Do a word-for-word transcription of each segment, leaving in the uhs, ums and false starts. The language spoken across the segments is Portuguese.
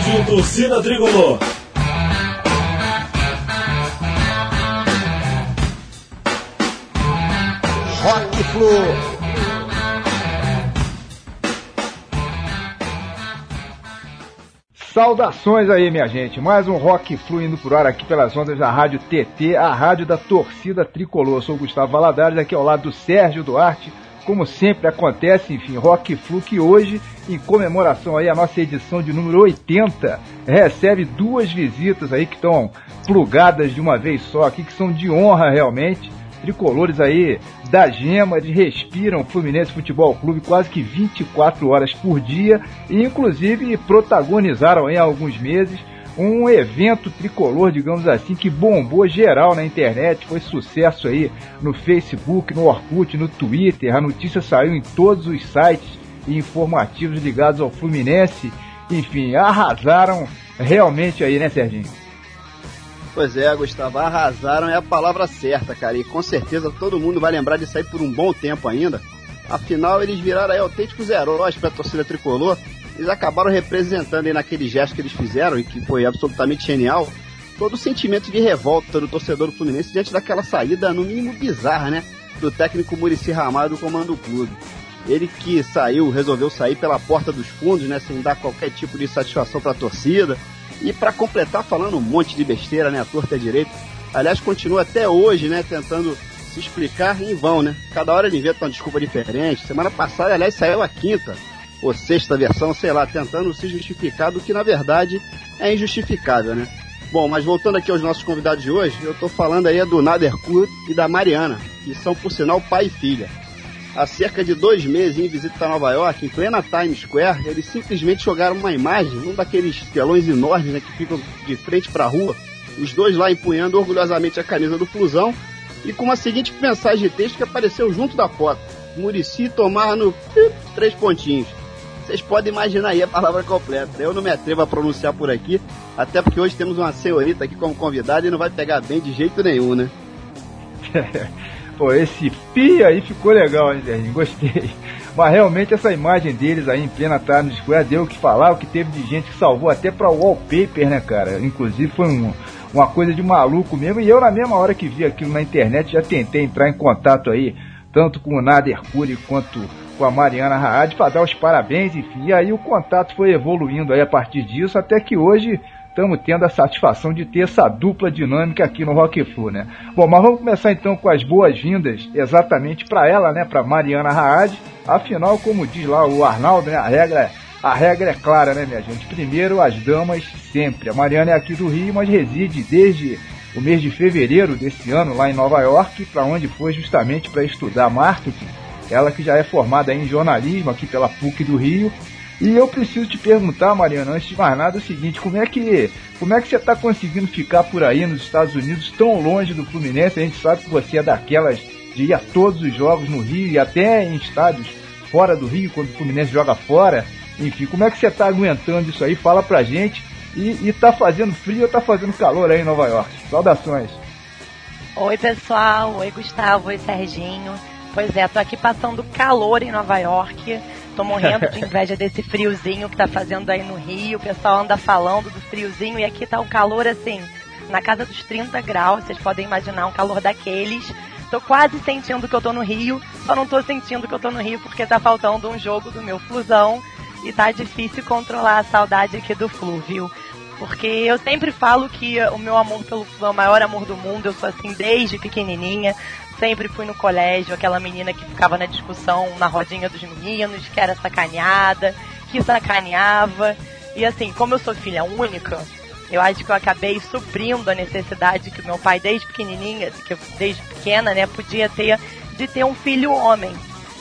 Rádio Torcida Tricolor. Rock Flu. Saudações aí, minha gente. Mais um Rock Flu indo por ar aqui pelas ondas da Rádio T T, a rádio da Torcida Tricolor. Eu sou o Gustavo Valadares, aqui ao lado do Sérgio Duarte. Como sempre acontece, enfim, Rock Flu, que hoje, em comemoração aí a nossa edição de número oitenta, recebe duas visitas aí que estão plugadas de uma vez só aqui, que são de honra realmente. Tricolores aí da Gema, eles respiram Fluminense Futebol Clube quase que vinte e quatro horas por dia e inclusive protagonizaram aí há alguns meses um evento tricolor, digamos assim, que bombou geral na internet, foi sucesso aí no Facebook, no Orkut, no Twitter, a notícia saiu em todos os sites e informativos ligados ao Fluminense, enfim, arrasaram realmente aí, né, Serginho? Pois é, Gustavo, arrasaram é a palavra certa, cara, e com certeza todo mundo vai lembrar disso aí por um bom tempo ainda. Afinal, eles viraram aí autênticos heróis para a torcida tricolor. Eles acabaram representando aí naquele gesto que eles fizeram, e que foi absolutamente genial, todo o sentimento de revolta do torcedor do Fluminense diante daquela saída, no mínimo bizarra, né, do técnico Muricy Ramalho do comando do clube. Ele que saiu, resolveu sair pela porta dos fundos, né, sem dar qualquer tipo de satisfação para a torcida. E para completar, falando um monte de besteira, né, a torta é direito. Aliás, continua até hoje, né, tentando se explicar em vão, né. Cada hora ele inventa uma desculpa diferente. Semana passada, aliás, saiu a quinta ou sexta versão, sei lá, tentando se justificar do que na verdade é injustificável, né. Bom, mas voltando aqui aos nossos convidados de hoje, eu tô falando aí do Nader Kurt e da Mariana, que são, por sinal, pai e filha. Há cerca de dois meses, em visita a Nova York, em plena Times Square, eles simplesmente jogaram uma imagem, um daqueles telões enormes, né, que ficam de frente para a rua, os dois lá empunhando orgulhosamente a camisa do Flusão, e com uma seguinte mensagem de texto que apareceu junto da foto: Muricy tomar no três pontinhos. Vocês podem imaginar aí a palavra completa. Eu não me atrevo a pronunciar por aqui, até porque hoje temos uma senhorita aqui como convidada e não vai pegar bem de jeito nenhum, né? Pô, esse pi aí ficou legal, hein, Serginho? Gostei. Mas realmente essa imagem deles aí em plena Times Square deu o que falar, o que teve de gente que salvou até pra wallpaper, né, cara? Inclusive foi um, uma coisa de maluco mesmo. E eu, na mesma hora que vi aquilo na internet, já tentei entrar em contato aí, tanto com o Nader Kurt quanto com a Mariana Raad, para dar os parabéns, enfim. E aí o contato foi evoluindo aí a partir disso, até que hoje estamos tendo a satisfação de ter essa dupla dinâmica aqui no Rock Flu, né? Bom, mas vamos começar então com as boas-vindas exatamente para ela, né? Para Mariana Raad. Afinal, como diz lá o Arnaldo, né? A regra, a regra é clara, né, minha gente? Primeiro, as damas sempre. A Mariana é aqui do Rio, mas reside desde o mês de fevereiro desse ano lá em Nova York, para onde foi justamente para estudar marketing. Ela que já é formada em jornalismo aqui pela P U C do Rio. E eu preciso te perguntar, Mariana, antes de mais nada, o seguinte: como é que, como é que você está conseguindo ficar por aí nos Estados Unidos, tão longe do Fluminense? A gente sabe que você é daquelas de ir a todos os jogos no Rio e até em estádios fora do Rio, quando o Fluminense joga fora. Enfim, como é que você está aguentando isso aí? Fala pra gente. E, e tá fazendo frio ou tá fazendo calor aí em Nova York? Saudações. Oi, pessoal. Oi, Gustavo. Oi, Serginho. Pois é, tô aqui passando calor em Nova York. Tô morrendo de inveja desse friozinho que tá fazendo aí no Rio. O pessoal anda falando do friozinho e aqui tá o calor assim, na casa dos trinta graus. Vocês podem imaginar um calor daqueles. Tô quase sentindo que eu tô no Rio, só não tô sentindo que eu tô no Rio porque tá faltando um jogo do meu Flusão e tá difícil controlar a saudade aqui do Flu, viu? Porque eu sempre falo que o meu amor pelo Flu é o maior amor do mundo. Eu sou assim desde pequenininha. Sempre fui no colégio, aquela menina que ficava na discussão na rodinha dos meninos, que era sacaneada, que sacaneava. E assim, como eu sou filha única, eu acho que eu acabei suprindo a necessidade que o meu pai, desde pequenininha, que eu, desde pequena, né, podia ter, de ter um filho homem.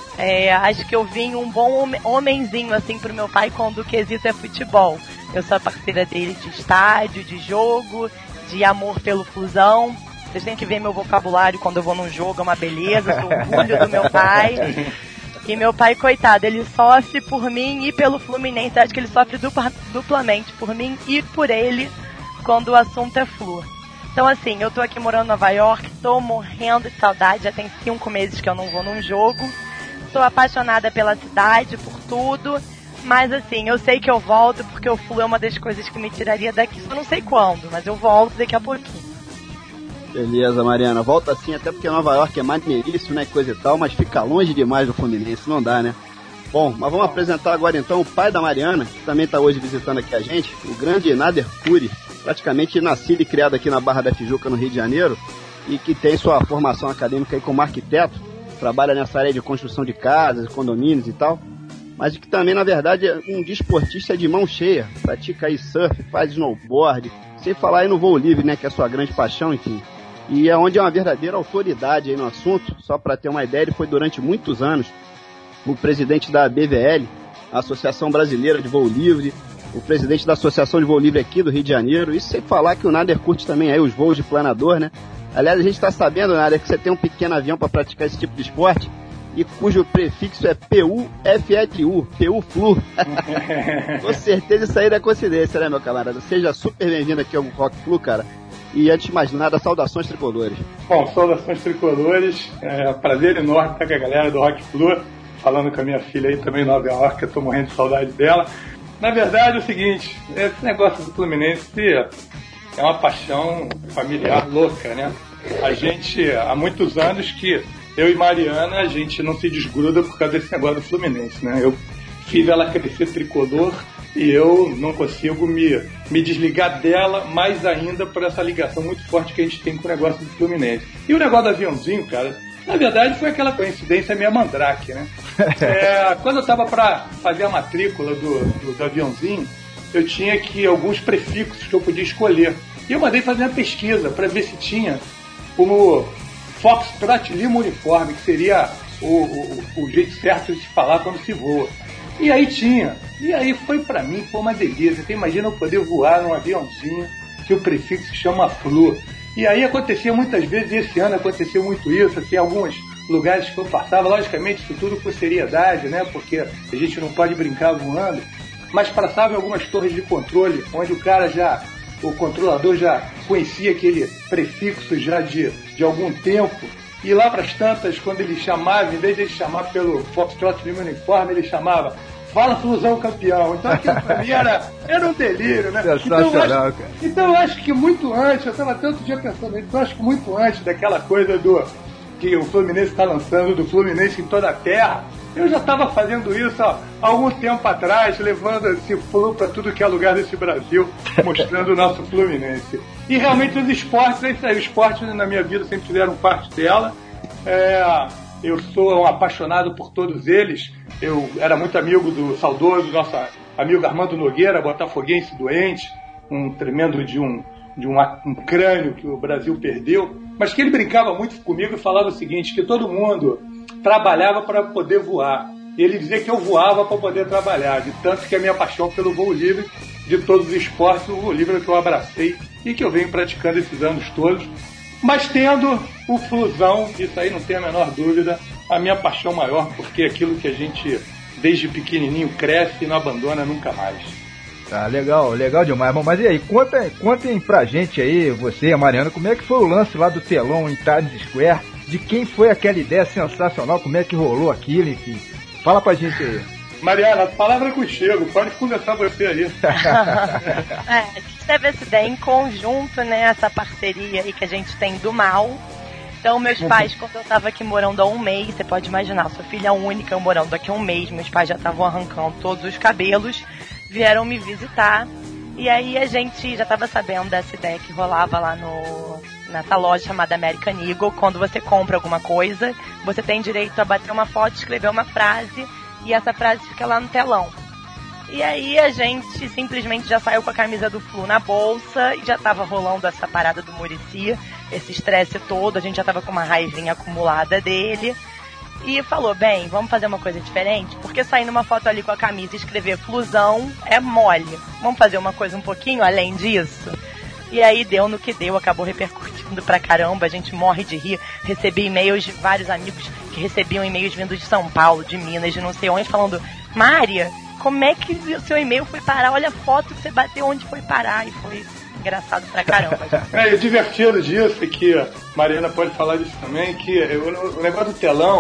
É, acho que eu vim um bom homenzinho, assim, pro meu pai quando o quesito é futebol. Eu sou a parceira dele de estádio, de jogo, de amor pelo Flusão. Vocês têm que ver meu vocabulário quando eu vou num jogo, é uma beleza, eu sou orgulho do meu pai. E meu pai, coitado, ele sofre por mim e pelo Fluminense. Acho que ele sofre dupla, duplamente por mim e por ele quando o assunto é Flu. Então assim, eu tô aqui morando em Nova York, tô morrendo de saudade, já tem cinco meses que eu não vou num jogo. Sou apaixonada pela cidade, por tudo, Mas assim, eu sei que eu volto porque o Flu é uma das coisas que me tiraria daqui. Só não sei quando, mas eu volto daqui a pouquinho. Beleza, Mariana. Volta sim, até porque Nova York é maneiríssimo, né, coisa e tal, mas fica longe demais do Fluminense, não dá, né? Bom, mas vamos apresentar agora então o pai da Mariana, que também está hoje visitando aqui a gente, o grande Nader Cury, praticamente nascido e criado aqui na Barra da Tijuca, no Rio de Janeiro, e que tem sua formação acadêmica aí como arquiteto, trabalha nessa área de construção de casas, condomínios e tal, mas que também, na verdade, é um desportista de mão cheia, pratica aí surf, faz snowboard, sem falar aí no voo livre, né, que é a sua grande paixão, enfim. E é onde é uma verdadeira autoridade aí no assunto, só para ter uma ideia, ele foi durante muitos anos o presidente da B V L, a Associação Brasileira de Voo Livre, o presidente da Associação de Voo Livre aqui do Rio de Janeiro, isso sem falar que o Nader curte também aí os voos de planador, né? Aliás, a gente está sabendo, Nader, que você tem um pequeno avião para praticar esse tipo de esporte, e cujo prefixo é P U F L U, P U Flu. Com certeza isso aí é coincidência, né, meu camarada? Seja super bem-vindo aqui ao Rock Flu, cara. E antes de mais nada, saudações tricolores. Bom, saudações tricolores. É um prazer enorme estar com a galera do Rock Flu, falando com a minha filha aí também em Nova York, eu tô morrendo de saudade dela. Na verdade é o seguinte, esse negócio do Fluminense é uma paixão familiar louca, né? A gente, há muitos anos que eu e Mariana, a gente não se desgruda por causa desse negócio do Fluminense, né? Eu fiz ela crescer tricolor e eu não consigo me, me desligar dela, mais ainda por essa ligação muito forte que a gente tem com o negócio do Fluminense. E o negócio do aviãozinho, cara, na verdade foi aquela coincidência meio mandrake, né? É, quando eu estava para fazer a matrícula do, do, do aviãozinho, eu tinha que alguns prefixos que eu podia escolher. E eu mandei fazer uma pesquisa para ver se tinha como Foxtrot Lima Uniforme, que seria o, o, o jeito certo de se falar quando se voa. E aí tinha. E aí foi pra mim, foi uma delícia. Você imagina eu poder voar num aviãozinho que o prefixo chama Flu. E aí acontecia muitas vezes, e esse ano aconteceu muito isso, assim, alguns lugares que eu passava, logicamente isso tudo com seriedade, né, porque a gente não pode brincar voando, mas passava em algumas torres de controle, onde o cara já, o controlador já conhecia aquele prefixo já de, de algum tempo, e lá para as tantas, quando ele chamava, em vez de ele chamar pelo Foxtrot Lima Uniforme, ele chamava Fala Flusão Campeão. Então aquilo pra mim era, era um delírio, né? Então eu, acho, então eu acho que muito antes, eu estava tanto dia pensando nisso, então eu acho que muito antes daquela coisa do que o Fluminense está lançando, do Fluminense em toda a terra, eu já estava fazendo isso ó, há algum tempo atrás, levando esse Flu para tudo que é lugar desse Brasil, mostrando o nosso Fluminense. E realmente os esportes, é isso aí, os esportes na minha vida sempre fizeram parte dela. É, eu sou um apaixonado por todos eles. Eu era muito amigo do saudoso, nosso amigo Armando Nogueira, botafoguense doente, um tremendo de um, de um, um crânio que o Brasil perdeu, mas que ele brincava muito comigo e falava o seguinte, que todo mundo trabalhava para poder voar. Ele dizia que eu voava para poder trabalhar, de tanto que a minha paixão pelo voo livre, de todos os esportes, o voo livre é que eu abracei e que eu venho praticando esses anos todos, mas tendo o Flusão, isso aí não tem a menor dúvida, a minha paixão maior, porque é aquilo que a gente, desde pequenininho, cresce e não abandona nunca mais. Tá, legal, legal demais. Bom, mas e aí, conta, contem pra gente aí, você e a Mariana, como é que foi o lance lá do telão em Times Square, de quem foi aquela ideia sensacional, como é que rolou aquilo, enfim. Fala pra gente aí. Mariana, a palavra é contigo, pode conversar você aí. É, a gente teve essa ideia em conjunto, né, essa parceria aí que a gente tem do mal. Então, meus pais, quando eu tava aqui morando há um mês, você pode imaginar, sou filha única, eu morando aqui há um mês, meus pais já estavam arrancando todos os cabelos, vieram me visitar, e aí a gente já tava sabendo dessa ideia que rolava lá no, nessa loja chamada American Eagle. Quando você compra alguma coisa, você tem direito a bater uma foto, escrever uma frase, e essa frase fica lá no telão. E aí a gente simplesmente já saiu com a camisa do Flu na bolsa e já tava rolando essa parada do Muricy, esse estresse todo, a gente já tava com uma raivinha acumulada dele. E falou, bem, vamos fazer uma coisa diferente, porque sair numa foto ali com a camisa e escrever Flusão é mole. Vamos fazer uma coisa um pouquinho além disso? E aí deu no que deu, acabou repercutindo pra caramba, a gente morre de rir. Recebi e-mails de vários amigos que recebiam e-mails vindos de São Paulo, de Minas, de não sei onde, falando, Mária, como é que o seu e-mail foi parar? Olha a foto que você bateu, onde foi parar. E foi engraçado pra caramba. É, e o divertido disso é que, Mariana pode falar disso também, que o negócio do telão,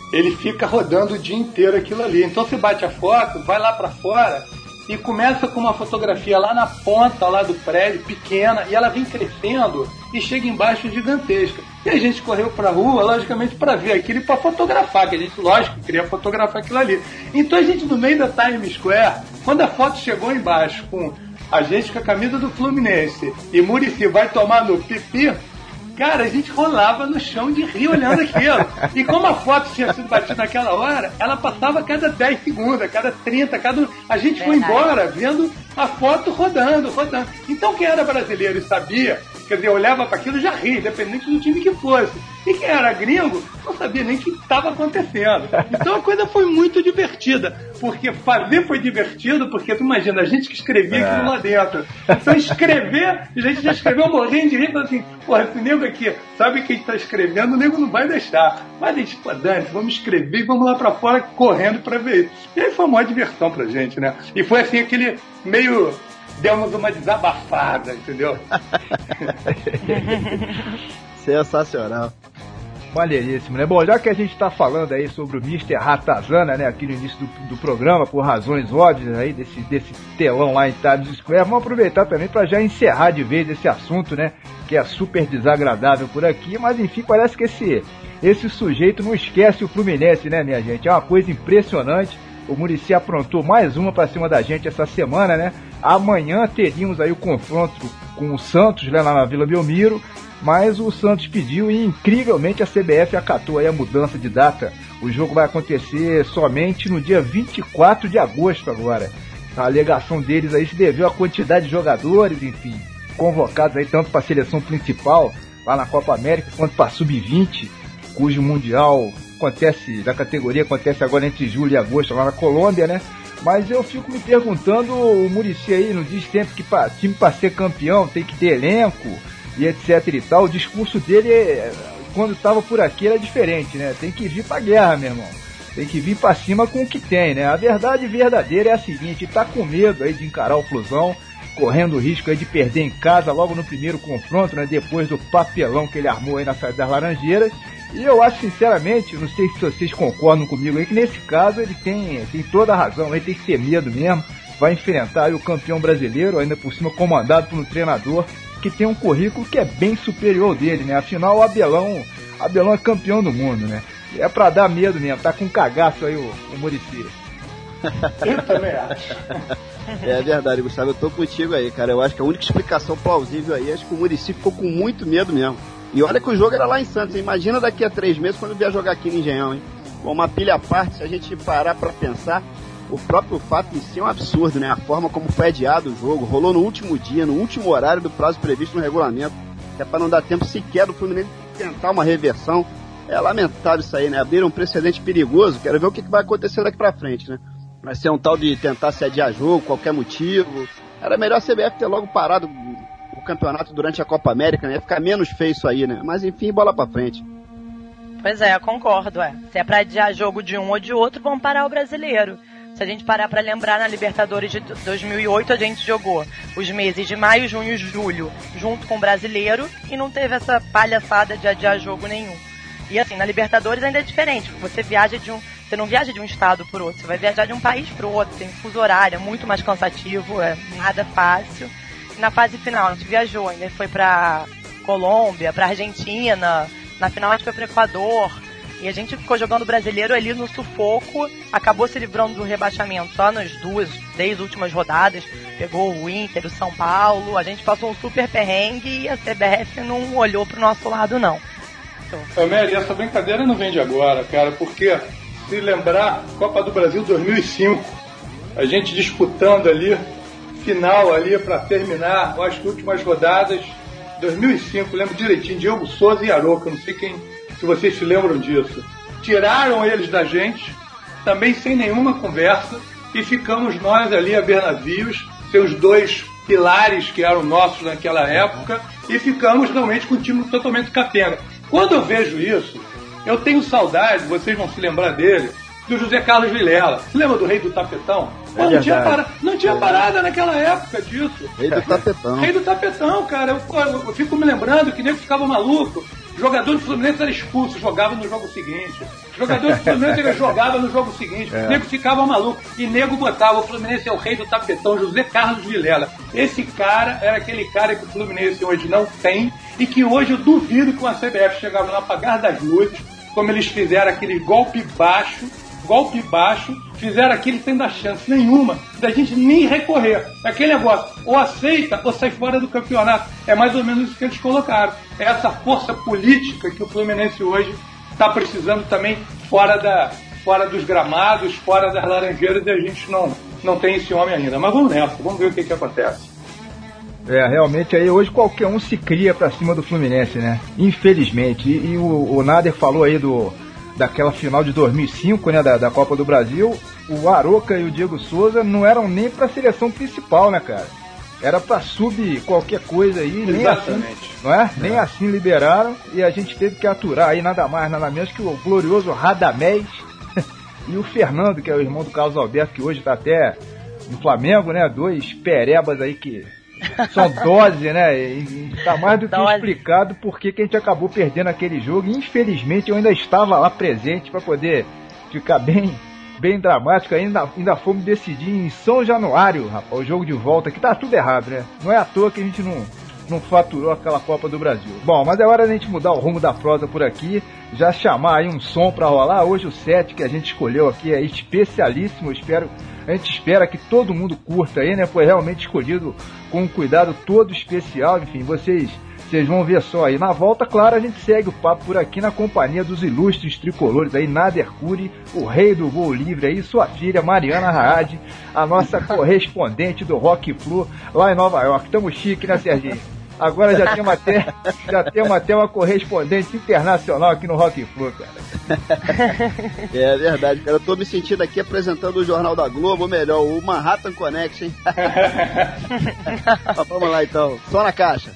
ele fica rodando o dia inteiro aquilo ali. Então você bate a foto, vai lá para fora e começa com uma fotografia lá na ponta lá do prédio, pequena, e ela vem crescendo e chega embaixo gigantesca. E a gente correu pra rua, logicamente, para ver aquilo e para fotografar, que a gente, lógico, queria fotografar aquilo ali. Então a gente, no meio da Times Square, quando a foto chegou embaixo com a gente com a camisa do Fluminense e Muricy vai tomar no pipi, cara, a gente rolava no chão de rir olhando aquilo. E como a foto tinha sido batida naquela hora, ela passava a cada dez segundos, a cada trinta, a cada... A gente foi embora vendo a foto rodando, rodando. Então quem era brasileiro e sabia, quer dizer, olhava para aquilo e já ria, independente do time que fosse. E quem era gringo não sabia nem o que estava acontecendo. Então a coisa foi muito divertida. Porque fazer foi divertido, porque tu imagina, a gente que escrevia é. aquilo lá dentro. Então escrever, a gente já escreveu morrendo de rir, falando assim, porra, esse nego aqui sabe quem está escrevendo, o nego não vai deixar. Mas a gente, pô, Dani, vamos escrever e vamos lá pra fora correndo pra ver isso. E aí foi uma diversão pra gente, né? E foi assim, aquele meio... Demos uma desabafada, entendeu? Sensacional. Maneiríssimo, né? Bom, já que a gente tá falando aí sobre o mister Ratazana, né, aqui no início do, do programa, por razões óbvias aí, desse, desse telão lá em Times Square, vamos aproveitar também para já encerrar de vez esse assunto, né, que é super desagradável por aqui, mas enfim, parece que esse, esse sujeito não esquece o Fluminense, né, minha gente? É uma coisa impressionante. O Muricy aprontou mais uma pra cima da gente essa semana, né? Amanhã teríamos aí o confronto com o Santos, né, lá na Vila Belmiro, mas o Santos pediu e incrivelmente a C B F acatou aí a mudança de data. O jogo vai acontecer somente no dia vinte e quatro de agosto agora. A alegação deles aí se deveu à quantidade de jogadores, enfim, convocados aí tanto para a seleção principal lá na Copa América quanto para a sub vinte, cujo Mundial acontece, da categoria acontece agora entre julho e agosto lá na Colômbia, né? Mas eu fico me perguntando, o Muricy aí não diz sempre que pra, time para ser campeão tem que ter elenco e etc e tal. O discurso dele, quando estava por aqui, era diferente, né? Tem que vir pra guerra, meu irmão. Tem que vir pra cima com o que tem, né? A verdade verdadeira é a seguinte, tá com medo aí de encarar o Flusão, correndo o risco aí de perder em casa logo no primeiro confronto, né? Depois do papelão que ele armou aí na saída das Laranjeiras. E eu acho, sinceramente, não sei se vocês concordam comigo aí, que nesse caso ele tem, tem toda a razão, ele tem que ter medo mesmo, vai enfrentar aí o campeão brasileiro, ainda por cima comandado por um treinador que tem um currículo que é bem superior ao dele, né? Afinal, o Abelão, Abelão é campeão do mundo, né? E é pra dar medo mesmo, tá com cagaço aí o, o Muricy. Eu também acho. É verdade, Gustavo, eu tô contigo aí, cara. Eu acho que a única explicação plausível aí é que o Muricy ficou com muito medo mesmo. E olha que o jogo era lá em Santos, hein? Imagina daqui a três meses quando vier jogar aqui no Engenhão, hein? Bom, uma pilha à parte, se a gente parar pra pensar, o próprio fato em si é um absurdo, né? A forma como foi adiado o jogo, rolou no último dia, no último horário do prazo previsto no regulamento, até pra não dar tempo sequer do Fluminense tentar uma reversão. É lamentável isso aí, né? Abriram um precedente perigoso, quero ver o que vai acontecer daqui pra frente, né? Vai ser um tal de tentar se adiar jogo, qualquer motivo. Era melhor a C B F ter logo parado o campeonato durante a Copa América, né? Ia ficar menos feio isso aí, né? Mas enfim, bola pra frente. Pois é, eu concordo, é. Se é pra adiar jogo de um ou de outro, vamos parar o brasileiro. Se a gente parar pra lembrar, na Libertadores de dois mil e oito a gente jogou os meses de maio, junho e julho junto com o brasileiro e não teve essa palhaçada de adiar jogo nenhum. E assim, na Libertadores ainda é diferente, você viaja de um, você não viaja de um estado por outro, você vai viajar de um país pro outro, tem fuso horário, é muito mais cansativo, é nada fácil. E na fase final a gente viajou, ainda foi pra Colômbia, pra Argentina, na final a gente foi pro Equador. E a gente ficou jogando o brasileiro ali no sufoco, acabou se livrando do rebaixamento só nas duas, três últimas rodadas. Pegou o Inter, o São Paulo, a gente passou um super perrengue e a C B F não olhou pro nosso lado, não. Então... Mary, essa brincadeira não vem de agora, cara, porque se lembrar, Copa do Brasil dois mil e cinco, a gente disputando ali, final ali para terminar as últimas rodadas, dois mil e cinco, lembro direitinho, Diogo Souza e Aroca, não sei quem... se vocês se lembram disso. Tiraram eles da gente, também sem nenhuma conversa, e ficamos nós ali a ver navios, seus dois pilares que eram nossos naquela época, e ficamos realmente com um time totalmente capenga. Quando eu vejo isso, eu tenho saudade, vocês vão se lembrar dele, do José Carlos Vilela. Você lembra do Rei do Tapetão? Pô, é não, tinha para... não tinha parada naquela época disso. Rei do Tapetão. Rei do Tapetão, cara. Eu, eu fico me lembrando que nego ficava maluco. Jogador do Fluminense era expulso, jogava no jogo seguinte. Jogador do Fluminense ele jogava no jogo seguinte. É. O nego ficava maluco. E nego botava, o Fluminense é o rei do tapetão, José Carlos Vilela. Esse cara era aquele cara que o Fluminense hoje não tem e que hoje eu duvido que uma C B F chegava no apagar das luzes, como eles fizeram aquele golpe baixo, golpe baixo, fizeram aquilo sem dar chance nenhuma da gente nem recorrer. Aquele negócio, ou aceita ou sai fora do campeonato. É mais ou menos isso que eles colocaram. É essa força política que o Fluminense hoje está precisando também fora, da, fora dos gramados, fora das laranjeiras, e a gente não, não tem esse homem ainda. Mas vamos nessa, vamos ver o que, que acontece. É, realmente aí hoje qualquer um se cria pra cima do Fluminense, né? Infelizmente. E, e o, o Nader falou aí do... daquela final de dois mil e cinco, né, da, da Copa do Brasil, o Aroca e o Diego Souza não eram nem pra seleção principal, né, cara? Era pra sub qualquer coisa aí, nem assim, não é? é? Nem assim liberaram, e a gente teve que aturar aí nada mais, nada menos que o glorioso Radamés e o Fernando, que é o irmão do Carlos Alberto, que hoje tá até no Flamengo, né? Dois perebas aí que são dose, né? E tá mais do que dose. Explicado por que a gente acabou perdendo aquele jogo. E, infelizmente eu ainda estava lá presente para poder ficar bem, bem dramático. Ainda, ainda fomos decidir em São Januário, rapaz, o jogo de volta, que tá tudo errado, né? Não é à toa que a gente não, não faturou aquela Copa do Brasil. Bom, mas é hora da gente mudar o rumo da prosa por aqui, já chamar aí um som para rolar. Hoje o set que a gente escolheu aqui é especialíssimo, eu espero... A gente espera que todo mundo curta aí, né? Foi realmente escolhido com um cuidado todo especial. Enfim, vocês, vocês vão ver só aí. Na volta, claro, a gente segue o papo por aqui na companhia dos ilustres tricolores aí, Nader Curi, o rei do voo livre aí, sua filha Mariana Raad, a nossa correspondente do Rock Flu lá em Nova York. Tamo chique, né, Serginho? Agora já temos até, já temos até uma correspondente internacional aqui no Rock Flu, cara. É verdade, cara. Eu tô me sentindo aqui apresentando o Jornal da Globo, ou melhor, o Manhattan Connection. Vamos lá então, só na caixa.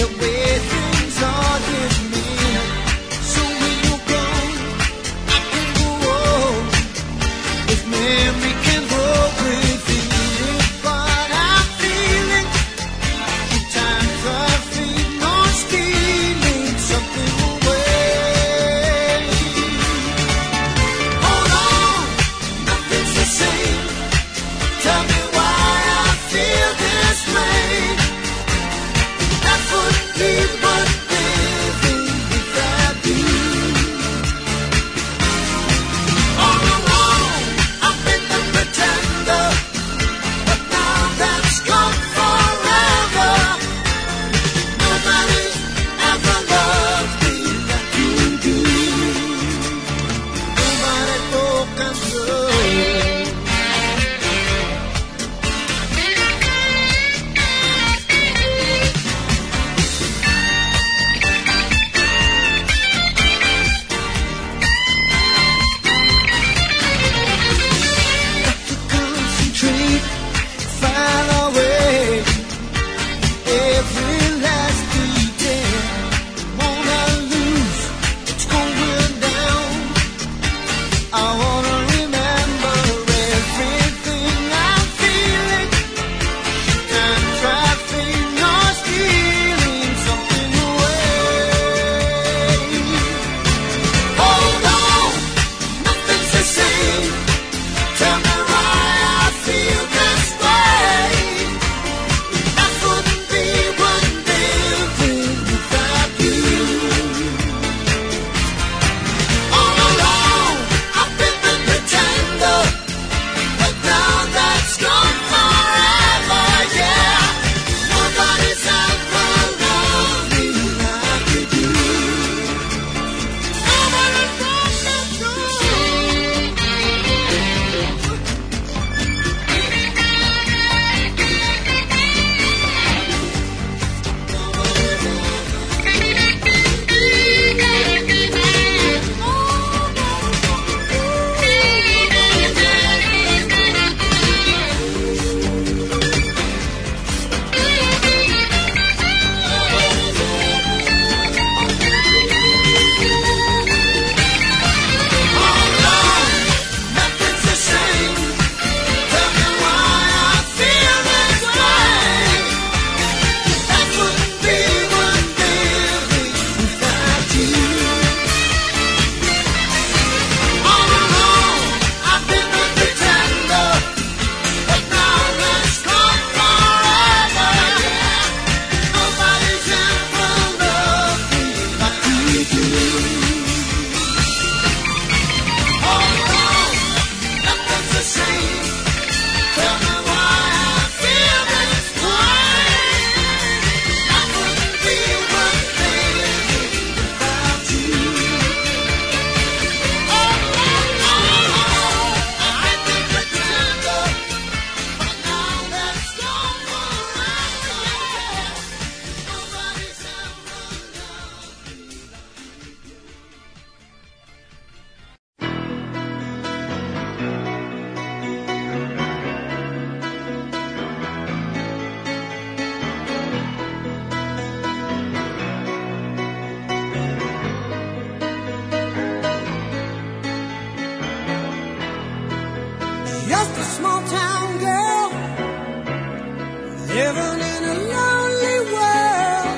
living in a lonely world.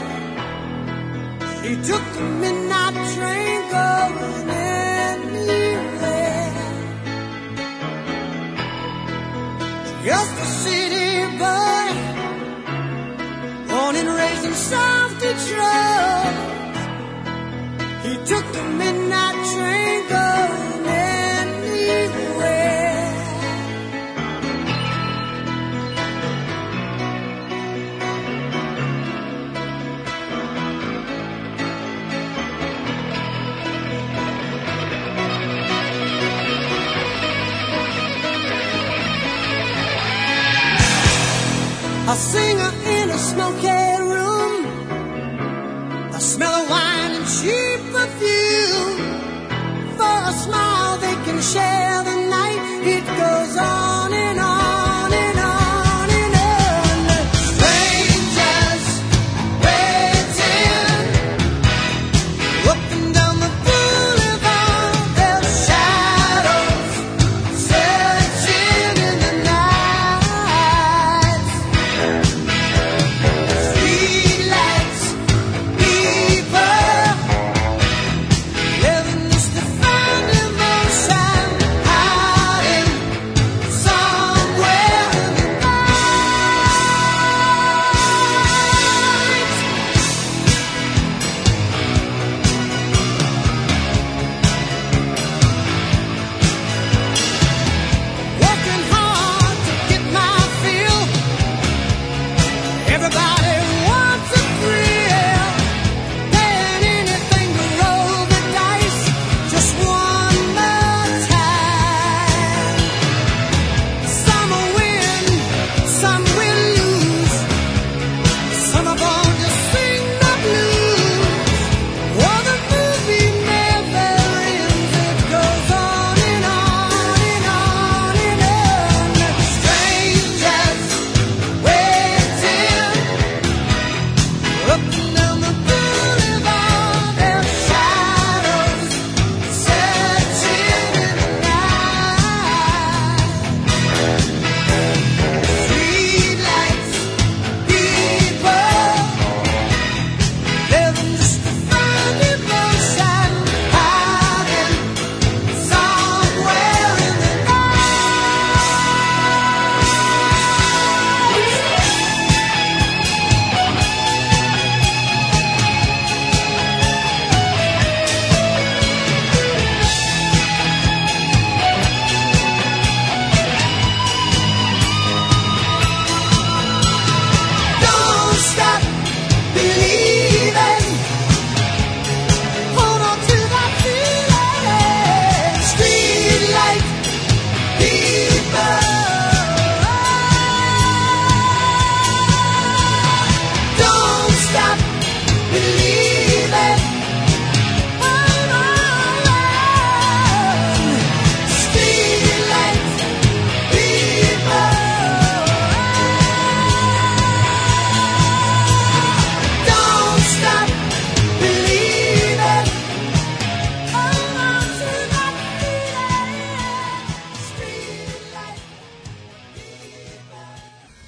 He took the midnight train going anywhere. Just a city boy, born and raised in South Detroit. He took the midnight train going anywhere. A singer in a smoky room, a smell of wine and cheap perfume. For a smile they can share the night. It goes on and on and on and on. Strangers waiting.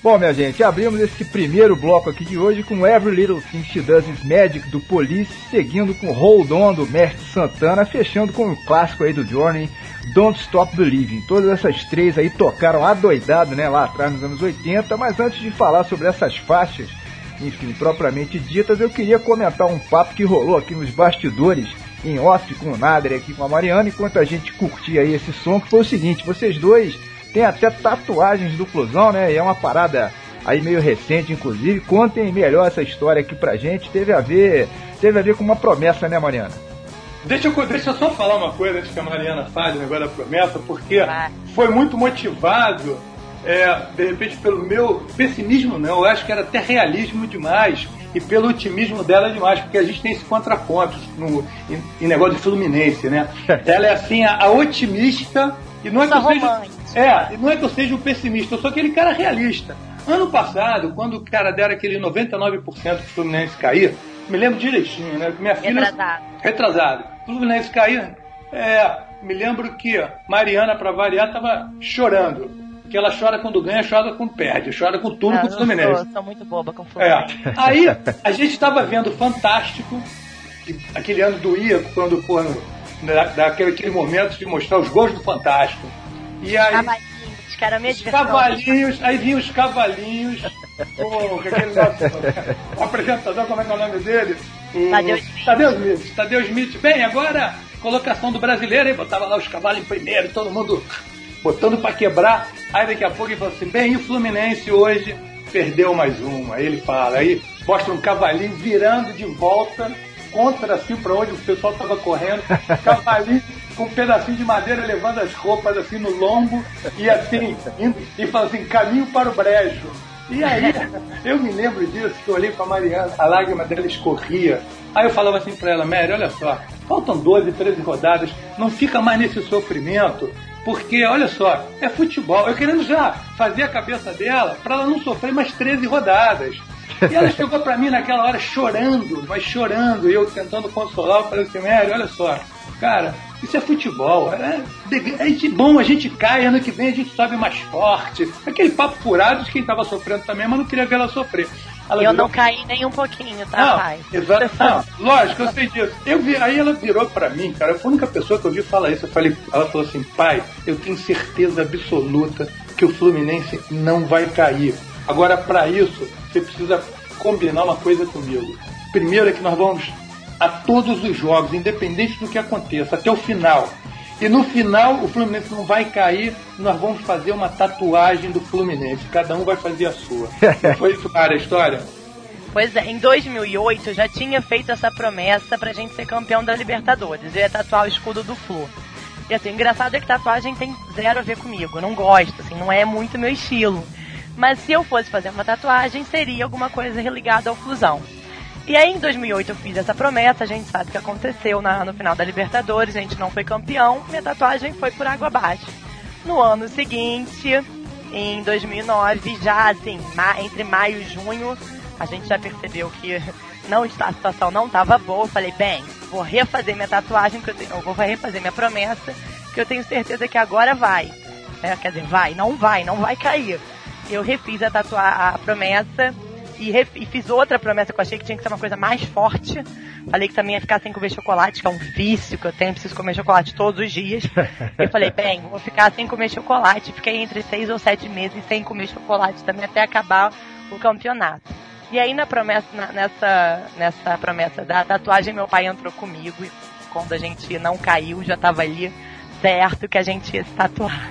Bom, minha gente, abrimos esse primeiro bloco aqui de hoje com Every Little Thing She Does Is Magic, do Police, seguindo com Hold On, do Mestre Santana, fechando com o clássico aí do Journey, Don't Stop Believing. Todas essas três aí tocaram adoidado, né, lá atrás nos anos oitenta, mas antes de falar sobre essas faixas, enfim, propriamente ditas, eu queria comentar um papo que rolou aqui nos bastidores, em off, com o Nader aqui com a Mariana, enquanto a gente curtia aí esse som, que foi o seguinte: vocês dois têm até tatuagens do Flusão, né, e é uma parada aí meio recente, inclusive. Contem melhor essa história aqui pra gente. Teve a ver, teve a ver com uma promessa, né, Mariana? Deixa eu, deixa eu só falar uma coisa antes que a Mariana fale, o negócio da promessa, porque foi muito motivado, é, de repente, pelo meu pessimismo, não, eu acho que era até realismo demais, e pelo otimismo dela demais, porque a gente tem esse contraponto no, em, em negócio de Fluminense, né? Ela é assim, a, a otimista, e não é, que eu seja, é, não é que eu seja um pessimista, eu sou aquele cara realista. Ano passado, quando o cara dera aquele noventa e nove por cento do Fluminense cair, me lembro direitinho, né? Minha filha. Retrasado. Retrasado. O Fluminense cair, é, me lembro que Mariana, pra variar, tava chorando. Porque ela chora quando ganha, chora quando perde, chora com tudo, com o Fluminense. Eu sou, sou muito boba com o Fluminense. É. Aí, a gente estava vendo Fantástico, aquele ano do I A, quando, pô, daquele aquele momento de mostrar os gols do Fantástico. E aí, cavalinhos, que era minha os cavalinhos, aí vinham os cavalinhos, pô, aquele nosso, o apresentador, como é que é o nome dele? O, Tadeu Smith. Tadeu Smith. Tadeu Smith. Bem, agora, colocação do brasileiro, aí botava lá os cavalos em primeiro, todo mundo botando pra quebrar. Aí daqui a pouco ele falou assim: bem, e o Fluminense hoje perdeu mais uma. Aí ele fala, aí mostra um cavalinho virando de volta contra assim pra onde o pessoal tava correndo, cavalinho com um pedacinho de madeira levando as roupas assim no lombo e assim, indo, e fala assim, caminho para o brejo. E aí, eu me lembro disso, que eu olhei pra Mariana, a lágrima dela escorria. Aí eu falava assim pra ela: Mary, olha só, faltam doze, treze rodadas, não fica mais nesse sofrimento, porque, olha só, é futebol. Eu querendo já fazer a cabeça dela pra ela não sofrer mais treze rodadas. E ela chegou pra mim naquela hora chorando, mas chorando, e eu tentando consolar. Eu falei assim: Mary, olha só, cara, isso é futebol, é, é de bom, a gente cai, ano que vem a gente sobe mais forte. Aquele papo furado de quem tava sofrendo também, mas não queria ver ela sofrer. Ela eu virou... não caí nem um pouquinho, tá, não, pai? Exato. Não, lógico, eu sei disso. Eu vi, aí ela virou pra mim, cara, eu fui a única pessoa que eu vi falar isso. Eu falei, ela falou assim: pai, eu tenho certeza absoluta que o Fluminense não vai cair. Agora, pra isso, você precisa combinar uma coisa comigo. Primeiro é que nós vamos a todos os jogos, independente do que aconteça, até o final. E no final, o Fluminense não vai cair, nós vamos fazer uma tatuagem do Fluminense. Cada um vai fazer a sua. Foi isso, cara, a história? Pois é, em dois mil e oito eu já tinha feito essa promessa pra gente ser campeão da Libertadores. Eu ia tatuar o escudo do Flu. E assim, o engraçado é que tatuagem tem zero a ver comigo. Eu não gosto, assim, não é muito meu estilo. Mas se eu fosse fazer uma tatuagem, seria alguma coisa ligada ao Flusão. E aí em dois mil e oito eu fiz essa promessa, a gente sabe o que aconteceu na, no final da Libertadores, a gente não foi campeão, minha tatuagem foi por água abaixo. No ano seguinte, em dois mil e nove, já assim, ma- entre maio e junho, a gente já percebeu que não, a situação não estava boa. Eu falei, bem, vou refazer minha tatuagem, que eu, tenho, eu vou refazer minha promessa, que eu tenho certeza que agora vai. É, quer dizer, vai, não vai, não vai cair. Eu refiz a, tatua- a promessa e, ref- e fiz outra promessa que eu achei que tinha que ser uma coisa mais forte. Falei que também ia ficar sem comer chocolate, que é um vício que eu tenho, preciso comer chocolate todos os dias. Eu falei, bem, vou ficar sem comer chocolate. Fiquei entre seis ou sete meses sem comer chocolate também até acabar o campeonato. E aí na promessa, na, nessa, nessa promessa da tatuagem, meu pai entrou comigo e quando a gente não caiu, já estava ali certo que a gente ia se tatuar.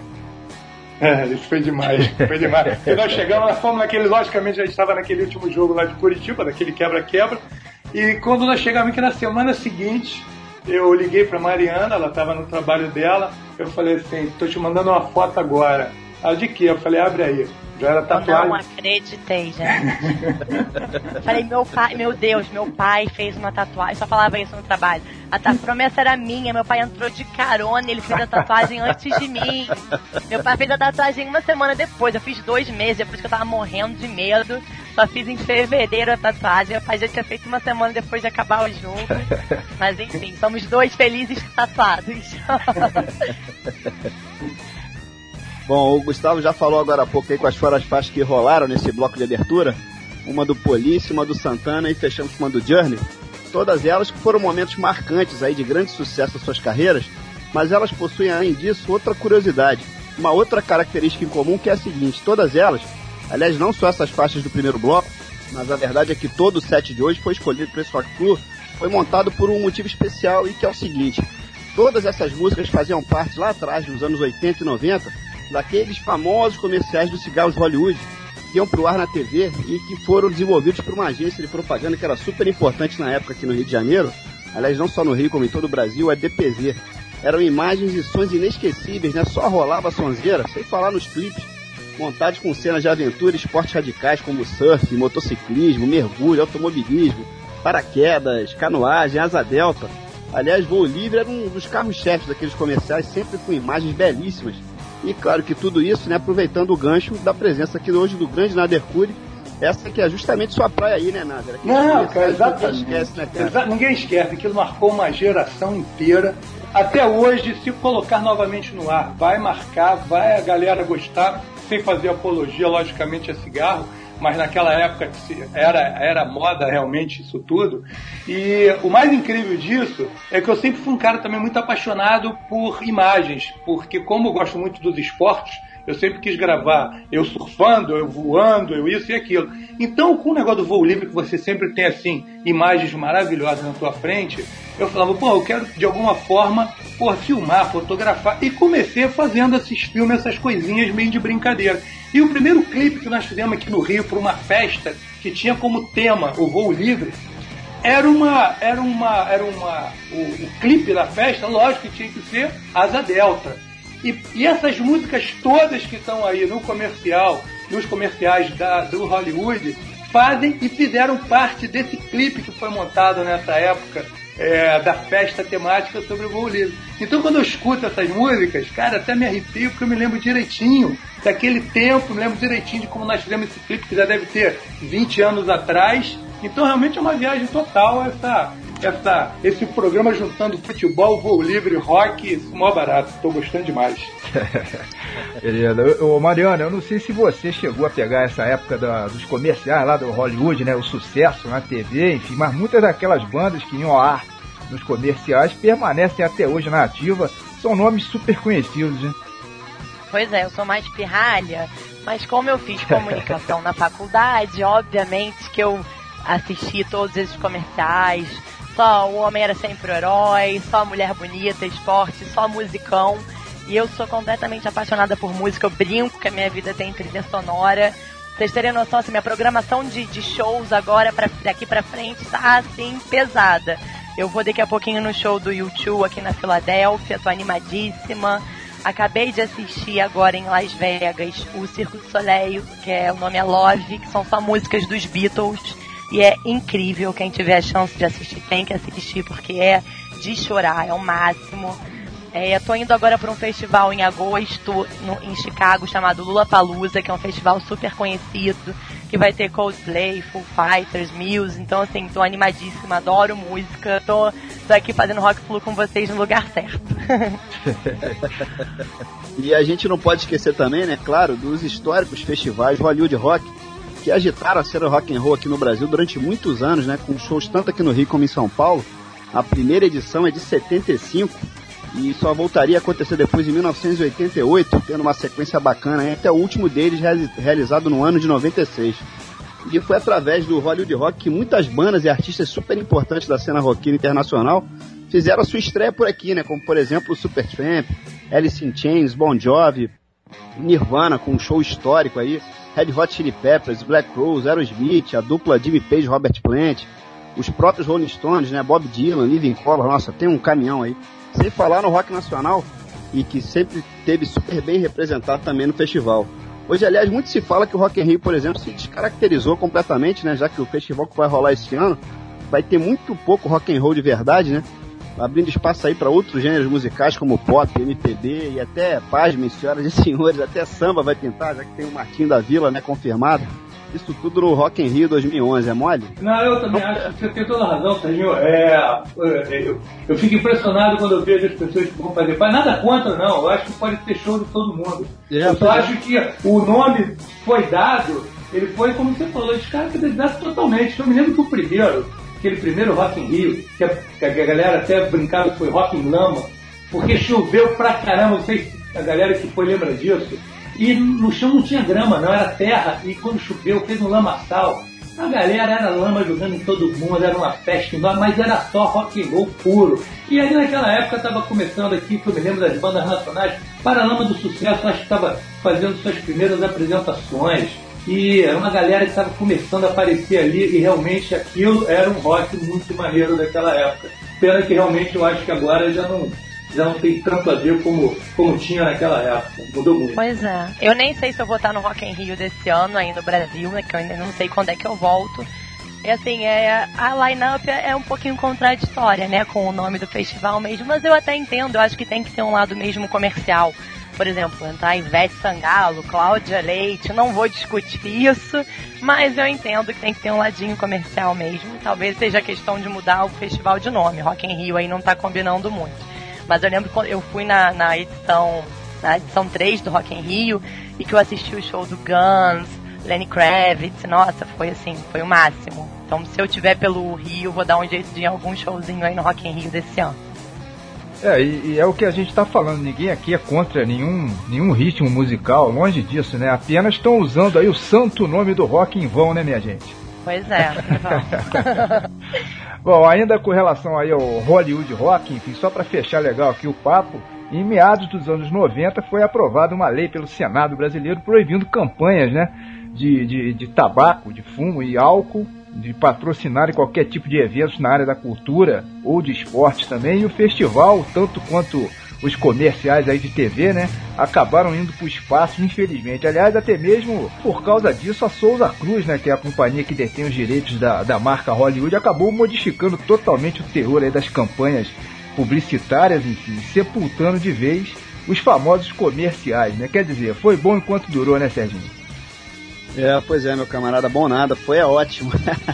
É, isso foi demais, foi demais. E nós chegamos, nós fomos naquele, logicamente, a gente estava naquele último jogo lá de Curitiba, daquele quebra-quebra, e quando nós chegamos aqui na semana seguinte, eu liguei pra Mariana, ela estava no trabalho dela, eu falei assim, tô te mandando uma foto agora. Ela, de quê? Eu falei, abre aí. Já era tatuagem. Eu não acreditei, gente. Falei, meu pai, meu Deus, meu pai fez uma tatuagem. Só falava isso no trabalho. A ta- promessa era minha, meu pai entrou de carona, ele fez a tatuagem antes de mim. Meu pai fez a tatuagem uma semana depois. Eu fiz dois meses, depois que eu tava morrendo de medo. Só fiz em fevereiro a tatuagem. Meu pai já tinha feito uma semana depois de acabar o jogo. Mas enfim, somos dois felizes tatuados. Bom, o Gustavo já falou agora há pouco aí quais foram as faixas que rolaram nesse bloco de abertura. Uma do Police, uma do Santana e fechamos com uma do Journey. Todas elas que foram momentos marcantes aí de grande sucesso nas suas carreiras, mas elas possuem, além disso, outra curiosidade. Uma outra característica em comum que é a seguinte: todas elas, aliás, não só essas faixas do primeiro bloco, mas a verdade é que todo o set de hoje foi escolhido para esse Rock Flu, foi montado por um motivo especial, e que é o seguinte: todas essas músicas faziam parte lá atrás, nos anos oitenta e noventa, daqueles famosos comerciais dos cigarros Hollywood, que iam pro ar na T V e que foram desenvolvidos por uma agência de propaganda que era super importante na época aqui no Rio de Janeiro, aliás, não só no Rio, como em todo o Brasil, a D P Z. Eram imagens e sons inesquecíveis, né? Só rolava sonzeira, sem falar nos clipes, montados com cenas de aventura e esportes radicais como surf, motociclismo, mergulho, automobilismo, paraquedas, canoagem, asa delta. Aliás, voo livre era um dos carros-chefes daqueles comerciais, sempre com imagens belíssimas. E claro que tudo isso, né, aproveitando o gancho da presença aqui hoje do grande Nader Curi, essa que é justamente sua praia aí, né, Nader? Aqui não, cara, exatamente. Ninguém esquece, né, cara? Exa- ninguém esquece, aquilo marcou uma geração inteira. Até hoje, se colocar novamente no ar, vai marcar, vai a galera gostar, sem fazer apologia, logicamente, a cigarro, mas naquela época era, era moda realmente isso tudo. E o mais incrível disso é que eu sempre fui um cara também muito apaixonado por imagens, porque como eu gosto muito dos esportes, eu sempre quis gravar eu surfando, eu voando, eu isso e aquilo. Então, com o negócio do voo livre, que você sempre tem, assim, imagens maravilhosas na tua frente, eu falava, pô, eu quero, de alguma forma, pô, filmar, fotografar. E comecei fazendo esses filmes, essas coisinhas meio de brincadeira. E o primeiro clipe que nós fizemos aqui no Rio, para uma festa, que tinha como tema o voo livre, era uma... Era uma, era uma o, o clipe da festa, lógico que tinha que ser Asa Delta. E, e essas músicas todas que estão aí no comercial, nos comerciais da, do Hollywood, fazem e fizeram parte desse clipe que foi montado nessa época, é, da festa temática sobre o voo livre. Então, quando eu escuto essas músicas, cara, até me arrepio, porque eu me lembro direitinho daquele tempo, me lembro direitinho de como nós fizemos esse clipe, que já deve ter vinte anos atrás. Então, realmente é uma viagem total essa... Essa, esse programa juntando futebol, voo livre, rock, isso é mó barato. Tô gostando demais. Beleza. Ô, Mariana, eu não sei se você chegou a pegar essa época da, dos comerciais lá do Hollywood, né? O sucesso na T V, enfim, mas muitas daquelas bandas que iam ao ar nos comerciais permanecem até hoje na ativa. São nomes super conhecidos, né? Pois é, eu sou mais pirralha, mas como eu fiz comunicação na faculdade, obviamente que eu assisti todos esses comerciais. Só o homem era sempre o herói, só a mulher bonita, esporte, só musicão. E eu sou completamente apaixonada por música, eu brinco que a minha vida tem trilha sonora. Pra vocês terem noção, assim, minha programação de, de shows agora, pra, daqui pra frente, tá assim, pesada. Eu vou daqui a pouquinho no show do U dois aqui na Filadélfia, tô animadíssima. Acabei de assistir agora em Las Vegas o Circo du Soleil, que é, o nome é Love, que são só músicas dos Beatles. E é incrível, quem tiver a chance de assistir tem que assistir, porque é de chorar, é o máximo. É, tô indo agora para um festival em agosto no, em Chicago chamado Lollapalooza, que é um festival super conhecido, que vai ter Coldplay, Foo Fighters, Muse. Então assim, tô animadíssima, adoro música, tô, tô aqui fazendo Rock Flu com vocês no lugar certo. E a gente não pode esquecer também, né, claro, dos históricos festivais Hollywood Rock, que agitaram a cena rock and roll aqui no Brasil durante muitos anos, né, com shows tanto aqui no Rio como em São Paulo. A primeira edição é de setenta e cinco e só voltaria a acontecer depois em mil novecentos e oitenta e oito, tendo uma sequência bacana, hein, até o último deles realizado no ano de noventa e seis. E foi através do Hollywood Rock que muitas bandas e artistas super importantes da cena rockera internacional fizeram a sua estreia por aqui, né, como por exemplo o Supertramp, Alice in Chains, Bon Jovi, Nirvana com um show histórico aí, Red Hot Chili Peppers, Black Crowes, Aerosmith, a dupla Jimmy Page e Robert Plant, os próprios Rolling Stones, né, Bob Dylan, Living Colour, nossa, tem um caminhão aí. Sem falar no rock nacional, e que sempre teve super bem representado também no festival. Hoje, aliás, muito se fala que o Rock in Rio, por exemplo, se descaracterizou completamente, né, já que o festival que vai rolar esse ano vai ter muito pouco rock and roll de verdade, né, abrindo espaço aí para outros gêneros musicais como pop, M P B e até, pasmem, senhoras e senhores, até samba vai pintar, já que tem o Martinho da Vila, né, confirmado. Isso tudo no Rock in Rio dois mil e onze, é mole? Não, eu também acho que você tem toda a razão, Serginho. É, eu, eu fico impressionado quando eu vejo as pessoas que vão fazer. Mas nada contra, não. Eu acho que pode ter show de todo mundo. É, eu só é. acho que o nome foi dado, ele foi, como você falou, descaracterizado totalmente. Eu me lembro que o primeiro, aquele primeiro Rock in Rio, que a, que a galera até brincava que foi Rock in Lama, porque choveu pra caramba, não sei se a galera que foi lembra disso. E no chão não tinha grama, não, era terra, e quando choveu fez um lamaçal. A galera era lama jogando em todo mundo, era uma festa enorme, mas era só rock and roll puro. E aí naquela época estava começando aqui, que eu me lembro das bandas nacionais, Paralama do Sucesso, acho que estava fazendo suas primeiras apresentações. E era uma galera que estava começando a aparecer ali, e realmente aquilo era um rock muito maneiro daquela época. Pena que realmente eu acho que agora já não... já não tem tanto a ver como, como tinha naquela época. Mudou muito. Pois é. Eu nem sei se eu vou estar no Rock in Rio desse ano aí no Brasil, né, que eu ainda não sei quando é que eu volto. E assim, é, a line-up é um pouquinho contraditória, né, com o nome do festival mesmo, mas eu até entendo, eu acho que tem que ter um lado mesmo comercial. Por exemplo, entrar Ivete Sangalo, Cláudia Leite, não vou discutir isso, mas eu entendo que tem que ter um ladinho comercial mesmo. Talvez seja questão de mudar o festival de nome. Rock in Rio aí não tá combinando muito. Mas eu lembro quando eu fui na, na edição na edição três do Rock in Rio e que eu assisti o show do Guns, Lenny Kravitz, nossa, foi assim, foi o máximo. Então se eu tiver pelo Rio, vou dar um jeito de ir em algum showzinho aí no Rock in Rio desse ano. É, e, e é o que a gente tá falando, ninguém aqui é contra nenhum, nenhum ritmo musical, longe disso, né? Apenas estão usando aí o santo nome do rock em vão, né, minha gente? Pois é, Bom, ainda com relação aí ao Hollywood Rock, enfim, só para fechar legal aqui o papo, em meados dos anos noventa foi aprovada uma lei pelo Senado brasileiro proibindo campanhas, né, de, de, de tabaco, de fumo e álcool, de patrocinar qualquer tipo de eventos na área da cultura ou de esportes também, e o festival, tanto quanto os comerciais aí de T V, né, acabaram indo para o espaço, infelizmente. Aliás, até mesmo por causa disso, a Souza Cruz, né, que é a companhia que detém os direitos da, da marca Hollywood, acabou modificando totalmente o teor aí das campanhas publicitárias, enfim, sepultando de vez os famosos comerciais, né? Quer dizer, foi bom enquanto durou, né, Serginho? É, pois é, meu camarada, bom nada, foi ótimo.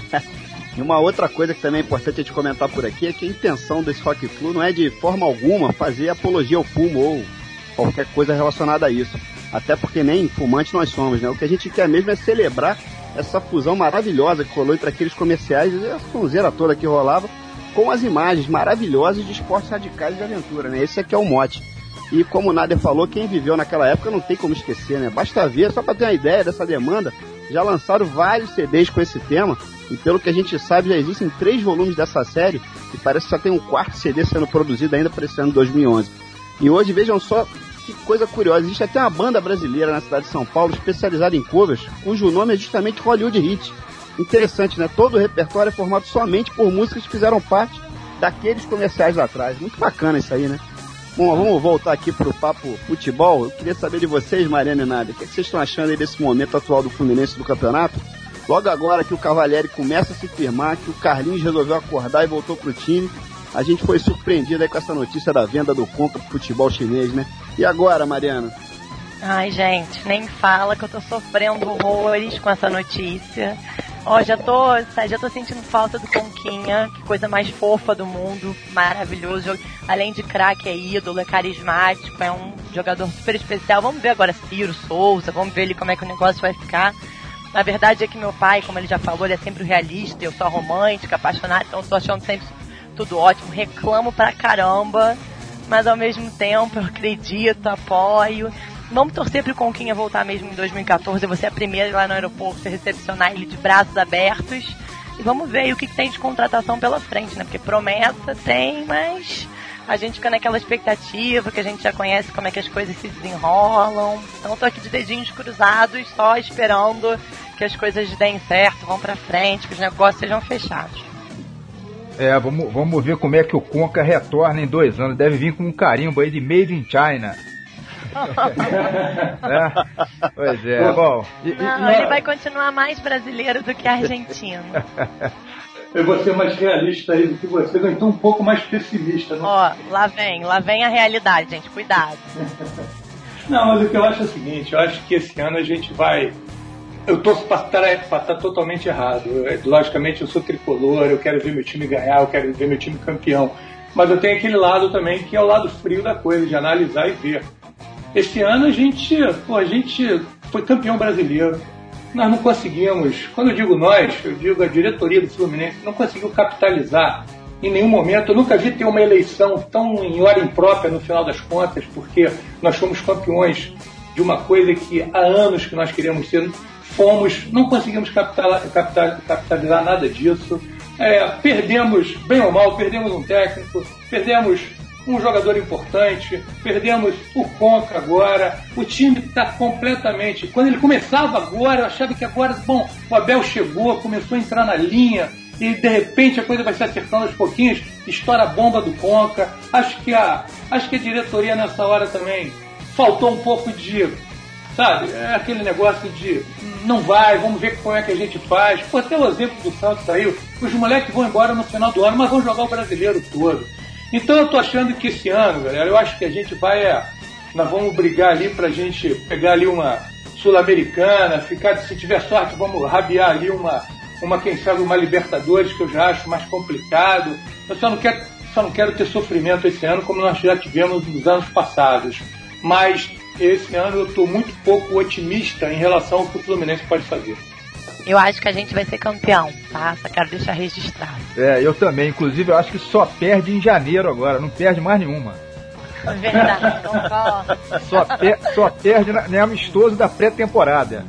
E uma outra coisa que também é importante a gente comentar por aqui é que a intenção desse Rock Flu não é de forma alguma fazer apologia ao fumo ou qualquer coisa relacionada a isso. Até porque nem fumantes nós somos, né? O que a gente quer mesmo é celebrar essa fusão maravilhosa que rolou entre aqueles comerciais e a sonzeira toda que rolava com as imagens maravilhosas de esportes radicais e de aventura, né? Esse aqui é o mote. E como o Nader falou, quem viveu naquela época não tem como esquecer, né? Basta ver, só para ter uma ideia dessa demanda, já lançaram vários C Ds com esse tema, e pelo que a gente sabe já existem três volumes dessa série, e parece que só tem um quarto C D sendo produzido ainda para esse ano dois mil e onze. E hoje, vejam só que coisa curiosa, existe até uma banda brasileira na cidade de São Paulo, especializada em covers, cujo nome é justamente Hollywood Hit. Interessante, né? Todo o repertório é formado somente por músicas que fizeram parte daqueles comerciais lá atrás. Muito bacana isso aí, né? Bom, vamos voltar aqui pro papo futebol. Eu queria saber de vocês, Mariana e Nádia, o que, é que vocês estão achando aí desse momento atual do Fluminense do campeonato? Logo agora que o Cavalieri começa a se firmar, que o Carlinhos resolveu acordar e voltou pro time, a gente foi surpreendido aí com essa notícia da venda do Conca pro futebol chinês, né? E agora, Mariana? Ai, gente, nem fala que eu tô sofrendo horrores com essa notícia. Ó, já tô, já tô sentindo falta do Conquinha, que coisa mais fofa do mundo, maravilhoso. Além de craque, é ídolo, é carismático, é um jogador super especial. Vamos ver agora Ciro Souza, vamos ver ali como é que o negócio vai ficar. Na verdade é que meu pai, como ele já falou, ele é sempre realista, eu sou romântica, apaixonada, então eu tô achando sempre tudo ótimo, reclamo pra caramba, mas ao mesmo tempo eu acredito, apoio. Vamos torcer pro Conquinha voltar mesmo em dois mil e catorze, você é a primeira lá no aeroporto, você recepcionar ele de braços abertos. E vamos ver aí o que, que tem de contratação pela frente, né? Porque promessa tem, mas a gente fica naquela expectativa, que a gente já conhece como é que as coisas se desenrolam. Então eu tô aqui de dedinhos cruzados, só esperando que as coisas deem certo, vão pra frente, que os negócios sejam fechados. É, vamos, vamos ver como é que o Conca retorna em dois anos. Deve vir com um carimbo aí de Made in China. É? Pois é, bom. E, não, e... ele vai continuar mais brasileiro do que argentino. Eu vou ser mais realista aí do que você, ou então um pouco mais pessimista. Não? Ó, lá vem, lá vem a realidade, gente, cuidado. Não, mas o que eu acho é o seguinte, eu acho que esse ano a gente vai Eu torço para estar tá totalmente errado. Eu, logicamente, eu sou tricolor, eu quero ver meu time ganhar, eu quero ver meu time campeão. Mas eu tenho aquele lado também que é o lado frio da coisa, de analisar e ver. Este ano a gente, pô, a gente foi campeão brasileiro. Nós não conseguimos, quando eu digo nós, eu digo a diretoria do Fluminense, não conseguiu capitalizar em nenhum momento. Eu nunca vi ter uma eleição tão em hora imprópria no final das contas, porque nós fomos campeões de uma coisa que há anos que nós queríamos ser. Fomos, não conseguimos capital, capital, capitalizar nada disso. É, perdemos, bem ou mal, perdemos um técnico, perdemos um jogador importante, perdemos o Conca agora. O time está completamente... Quando ele começava agora, eu achava que agora, bom, o Abel chegou, começou a entrar na linha e de repente a coisa vai se acertando aos pouquinhos, estoura a bomba do Conca. Acho que a, acho que a diretoria nessa hora também faltou um pouco de... Sabe, é aquele negócio de não vai, vamos ver como é que a gente faz. Pô, até o exemplo do Santos saiu, os moleques vão embora no final do ano, mas vão jogar o brasileiro todo. Então eu tô achando que esse ano, galera, eu acho que a gente vai, é, nós vamos brigar ali pra gente pegar ali uma Sul-Americana, ficar, se tiver sorte, vamos rabiar ali uma, uma, quem sabe, uma Libertadores, que eu já acho mais complicado. Eu só não quero, só não quero ter sofrimento esse ano como nós já tivemos nos anos passados. Mas esse ano eu estou muito pouco otimista em relação ao que o Fluminense pode fazer. Eu acho que a gente vai ser campeão, tá? Só quero deixar registrado. É, eu também. Inclusive, eu acho que só perde em janeiro agora. Não perde mais nenhuma. É verdade. Concordo. Só, per- só perde no amistoso da pré-temporada.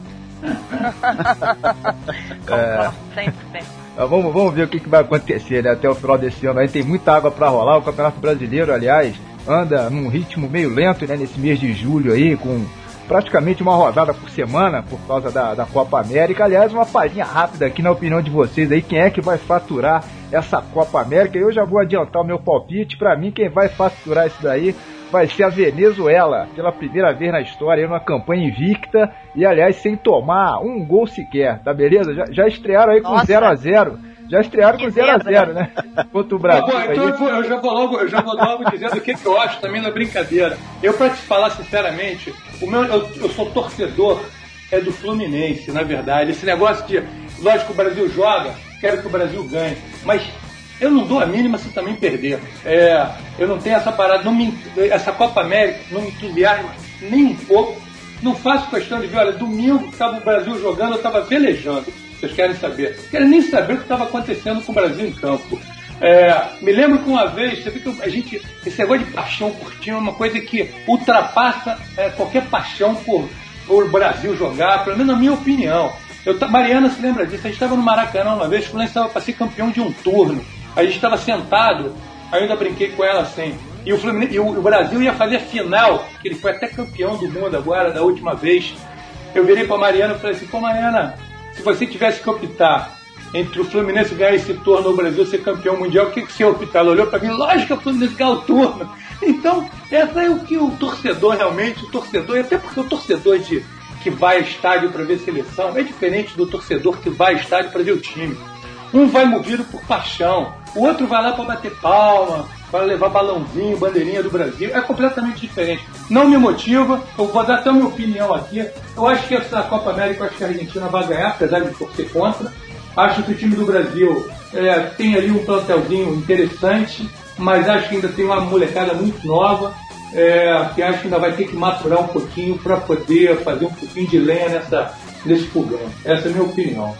Concordo, cem por cento. Vamos, vamos ver o que, que vai acontecer, né? Até o final desse ano. Aí tem muita água para rolar. O Campeonato Brasileiro, aliás, anda num ritmo meio lento, né? Nesse mês de julho aí, com praticamente uma rodada por semana por causa da, da Copa América. Aliás, uma palhinha rápida aqui na opinião de vocês aí, quem é que vai faturar essa Copa América? Eu já vou adiantar o meu palpite. Pra mim, quem vai faturar isso daí vai ser a Venezuela, pela primeira vez na história, numa campanha invicta e, aliás, sem tomar um gol sequer, tá beleza? Já, já estrearam aí com zero a zero. Já estrearam com zero a zero, né? Contra o Brasil. Bom, então eu, vou, eu, já vou logo, eu já vou logo dizendo o que, que eu acho também na brincadeira. Eu, pra te falar sinceramente, o meu, eu, eu sou torcedor é do Fluminense, na verdade. Esse negócio de, lógico, o Brasil joga, quero que o Brasil ganhe, mas eu não dou a mínima se também perder. É, eu não tenho essa parada, não me, essa Copa América não me entusiasma nem um pouco. Não faço questão de ver, olha, domingo que estava o Brasil jogando, eu estava velejando. Vocês querem saber? Querem nem saber o que estava acontecendo com o Brasil em campo. É, me lembro que uma vez, você vê que a gente, esse negócio de paixão por time é uma coisa que ultrapassa é, qualquer paixão por, por o Brasil jogar, pelo menos na minha opinião. Eu, Mariana se lembra disso, a gente estava no Maracanã uma vez, o Fluminense estava para ser campeão de um turno. A gente estava sentado, aí eu ainda brinquei com ela assim. E o, Fluminense, e o, o Brasil ia fazer a final, que ele foi até campeão do mundo agora, da última vez. Eu virei para Mariana e falei assim, pô Mariana, se você tivesse que optar entre o Fluminense ganhar esse turno ou o Brasil ser campeão mundial, o que, que você ia optar? Ela olhou para mim, lógico que o Fluminense ganhar o turno. Então, essa é o que o torcedor realmente, o torcedor, e até porque o torcedor de, que vai ao estádio para ver seleção é diferente do torcedor que vai ao estádio para ver o time. Um vai movido por paixão, o outro vai lá para bater palma, para levar balãozinho, bandeirinha do Brasil. É completamente diferente. Não me motiva, eu vou dar até a minha opinião aqui. Eu acho que essa Copa América, eu acho que a Argentina vai ganhar, apesar de torcer contra. Acho que o time do Brasil é, tem ali um plantelzinho interessante, mas acho que ainda tem uma molecada muito nova, é, que acho que ainda vai ter que maturar um pouquinho para poder fazer um pouquinho de lenha nessa, nesse fogão. Essa é a minha opinião.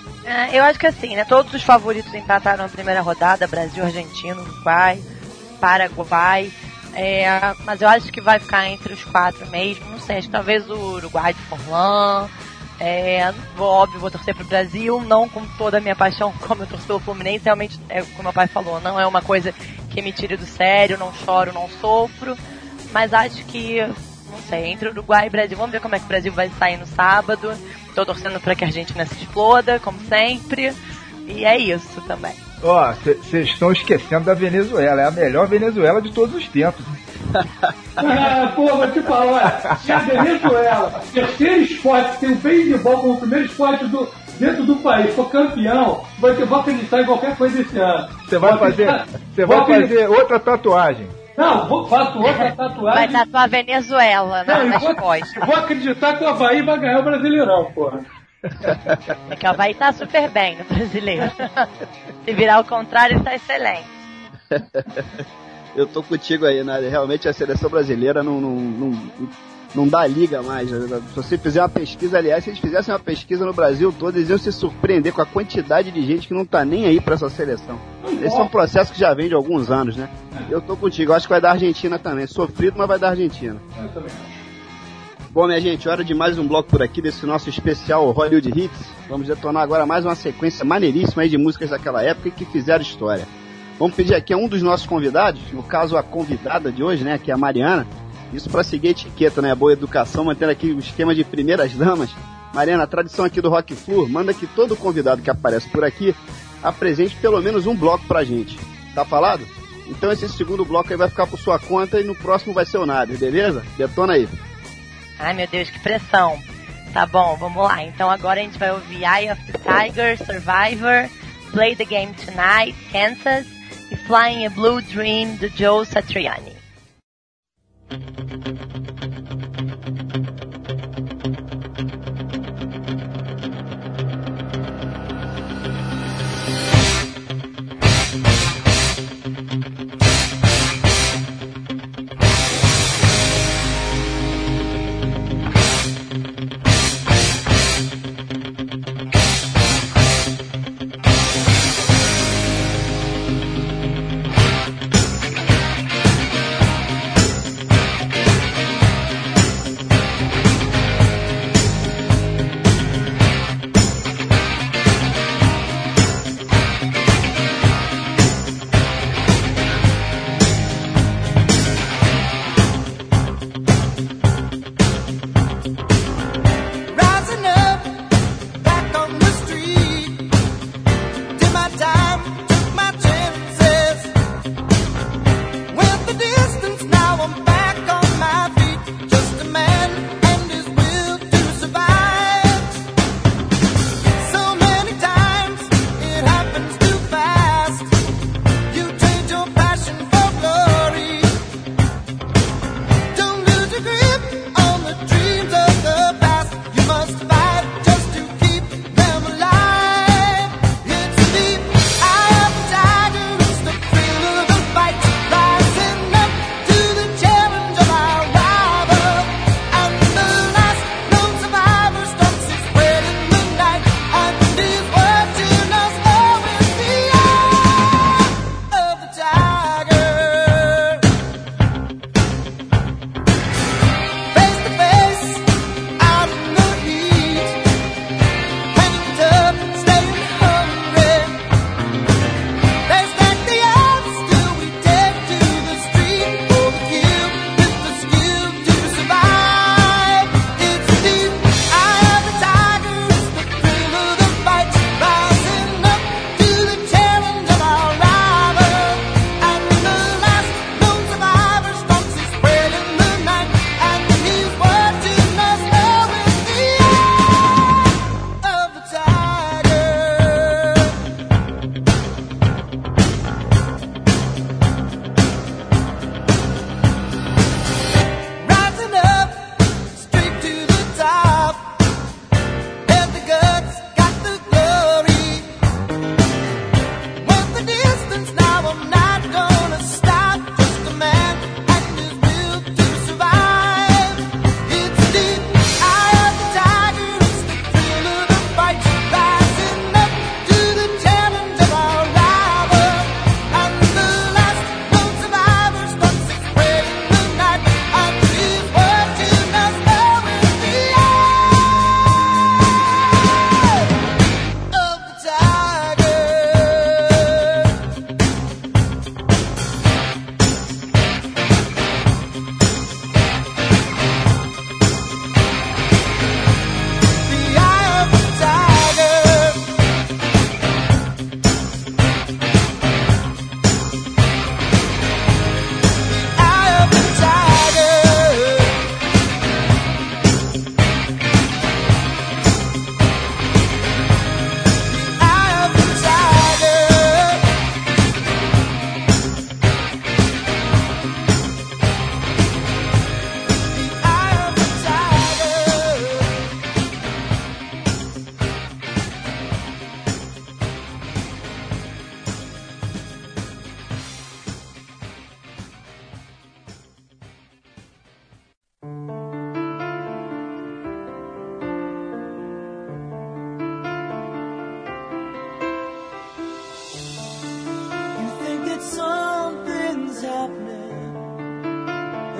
É, eu acho que assim, né? Todos os favoritos empataram na primeira rodada, Brasil, Argentina, Uruguai, Paraguai, é, mas eu acho que vai ficar entre os quatro mesmo, não sei, acho que talvez o Uruguai de Forlan, é, vou, óbvio, vou torcer pro Brasil, não com toda a minha paixão como eu torço pelo Fluminense, realmente, é, como meu pai falou, não é uma coisa que me tire do sério, não choro, não sofro, mas acho que, não sei, entre Uruguai e Brasil, vamos ver como é que o Brasil vai sair no sábado. Tô torcendo para que a Argentina se exploda, como sempre. E é isso também. Ó, oh, vocês estão esquecendo da Venezuela. É a melhor Venezuela de todos os tempos. Ah, pô, vou te falar. Se a Venezuela, terceiro esporte, tem o beisebol como o primeiro esporte do, dentro do país, for campeão, vai ter, vou acreditar em qualquer coisa esse ano. Você vai fazer, você vai fazer outra tatuagem. Não, vou, faço outra tatuagem. Vai tatuar a Venezuela na, Não, nas vou, costas. Vou acreditar que o Avaí vai ganhar o Brasileirão, porra. É que o Havaí tá super bem no brasileiro. Se virar ao contrário, ele tá excelente. Eu tô contigo aí, né? Realmente a seleção brasileira não, não, não, não dá liga mais. Se você fizer uma pesquisa, aliás, se eles fizessem uma pesquisa no Brasil todo, eles iam se surpreender com a quantidade de gente que não tá nem aí pra essa seleção. Esse é um processo que já vem de alguns anos, né? Eu tô contigo, eu acho que vai dar Argentina também. Sofrido, mas vai dar Argentina. Eu também acho. Bom, minha gente, hora de mais um bloco por aqui desse nosso especial Hollywood Hits. Vamos detonar agora mais uma sequência maneiríssima aí de músicas daquela época e que fizeram história. Vamos pedir aqui a um dos nossos convidados, no caso a convidada de hoje, né, que é a Mariana, isso para seguir a etiqueta, né, boa educação, mantendo aqui o esquema de primeiras damas. Mariana, a tradição aqui do Rock Flu manda que todo convidado que aparece por aqui apresente pelo menos um bloco pra gente. Tá falado? Então esse segundo bloco aí vai ficar por sua conta e no próximo vai ser o Nader, beleza? Detona aí. Ai, meu Deus, que pressão. Tá bom, vamos lá. Então agora a gente vai ouvir Eye of the Tiger, Survivor, Play the Game Tonight, Kansas e Flying a Blue Dream, do Joe Satriani.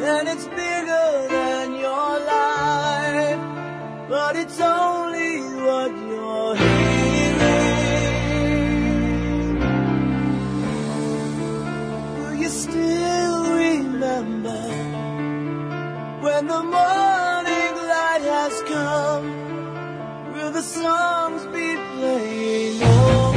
and it's bigger than your life, but it's only what you're hearing. Will you still remember when the morning light has come? Will the songs be playing over?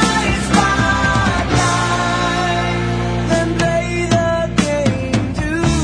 Do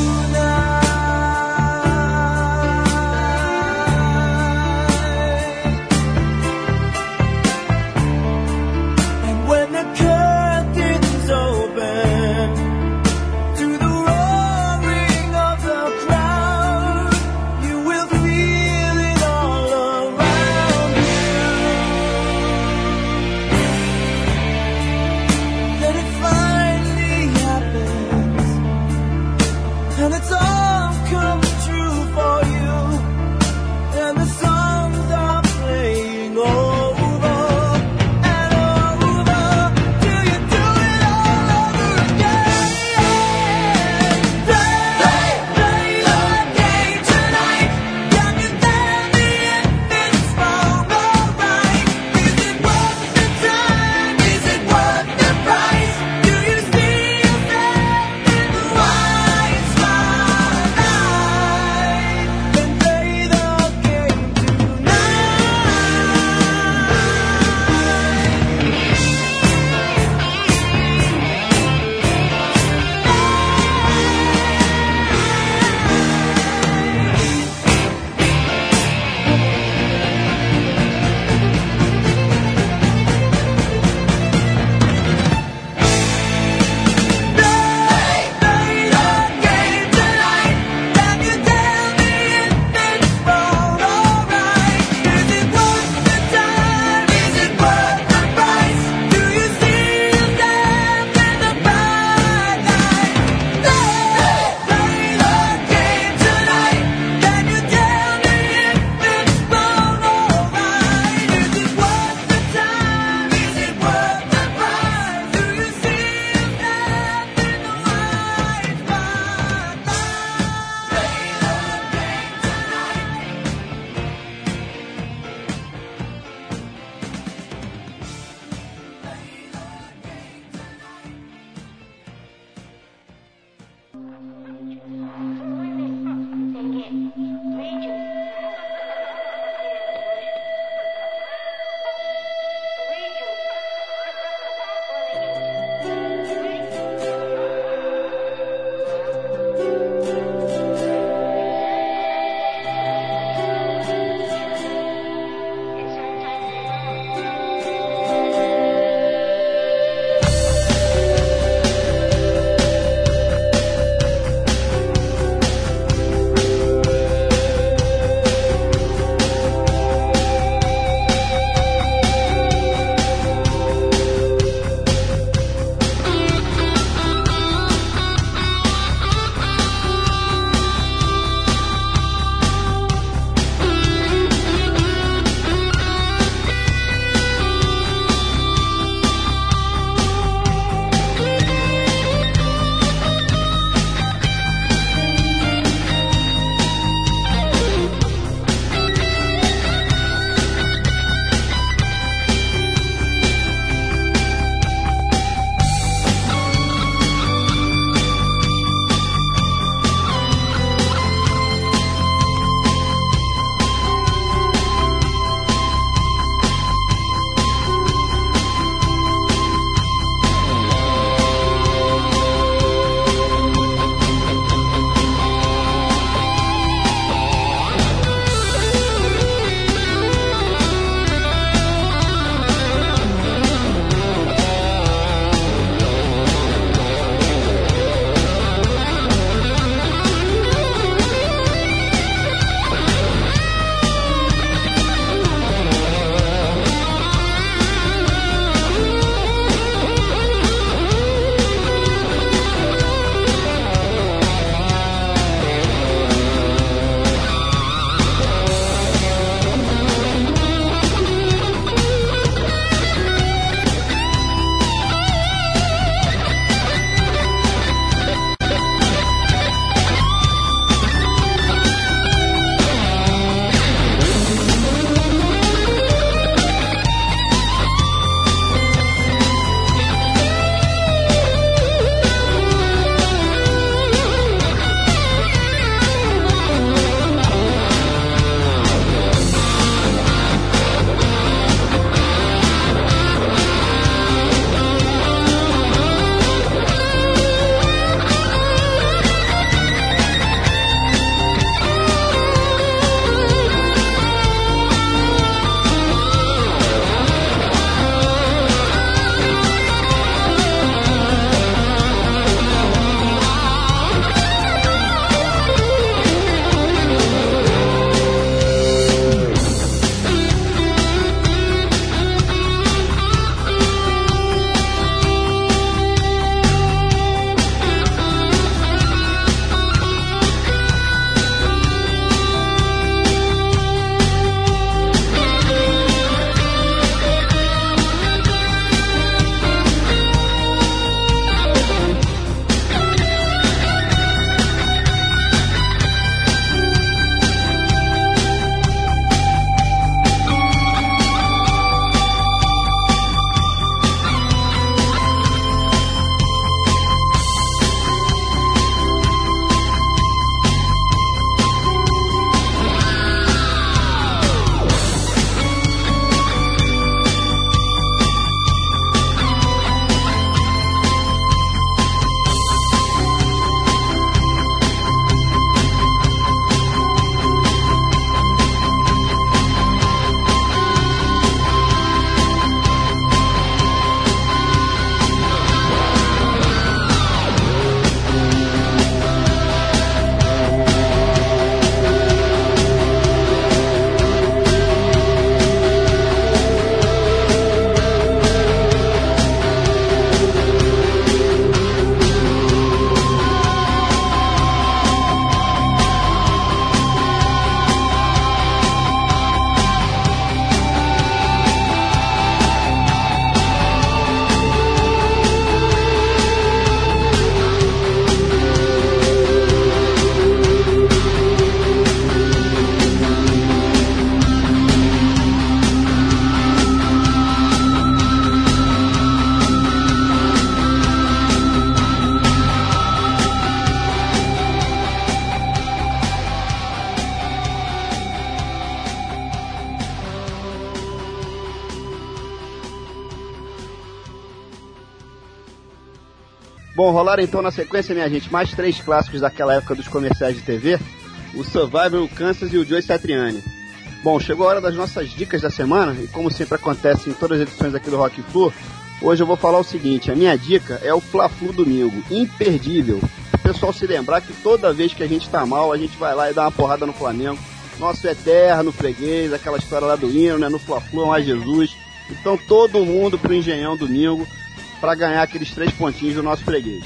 Bom, rolaram então na sequência, minha gente, mais três clássicos daquela época dos comerciais de T V, o Survivor, o Kansas e o Joe Satriani. Bom, chegou a hora das nossas dicas da semana, e como sempre acontece em todas as edições aqui do Rock Flu, hoje eu vou falar o seguinte, a minha dica é o Fla-Flu domingo, imperdível. O pessoal se lembrar que toda vez que a gente tá mal, a gente vai lá e dá uma porrada no Flamengo, nosso eterno freguês, aquela história lá do hino, né, no Fla-Flu, mais Jesus. Então todo mundo pro Engenhão domingo, para ganhar aqueles três pontinhos do nosso freguês.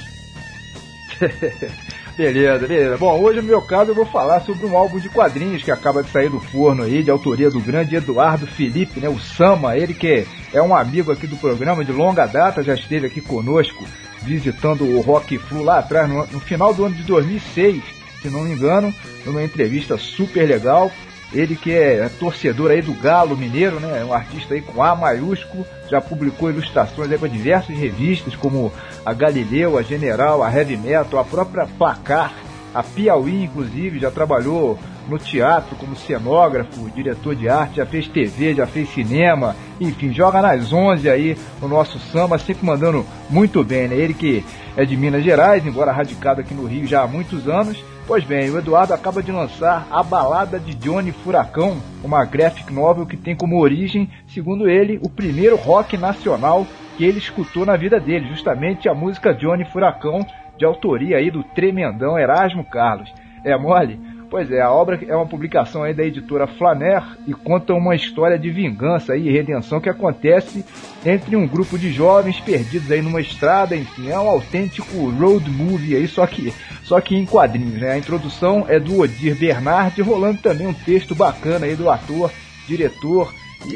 Beleza, beleza. Bom, hoje no meu caso eu vou falar sobre um álbum de quadrinhos que acaba de sair do forno aí, de autoria do grande Eduardo Felipe, né, o Sama, ele que é um amigo aqui do programa de longa data, já esteve aqui conosco visitando o Rock Flu lá atrás, no, no final do ano de dois mil e seis, se não me engano, numa entrevista super legal. Ele que é torcedor aí do Galo Mineiro, né? É um artista aí com A maiúsculo, já publicou ilustrações aí para diversas revistas, como a Galileu, a General, a Heavy Metal, a própria Placar, a Piauí, inclusive, já trabalhou no teatro como cenógrafo, diretor de arte, já fez T V, já fez cinema, enfim, joga nas onze aí o nosso Samba, sempre mandando muito bem, né? Ele que é de Minas Gerais, embora radicado aqui no Rio já há muitos anos. Pois bem, o Eduardo acaba de lançar A Balada de Johnny Furacão, uma graphic novel que tem como origem, segundo ele, o primeiro rock nacional que ele escutou na vida dele, justamente a música Johnny Furacão, de autoria aí do tremendão Erasmo Carlos. É mole? Pois é, a obra é uma publicação aí da editora Flaner e conta uma história de vingança e redenção que acontece entre um grupo de jovens perdidos aí numa estrada, enfim, é um autêntico road movie aí, só que, só que em quadrinhos, né? A introdução é do Odir Bernardi, rolando também um texto bacana aí do ator, diretor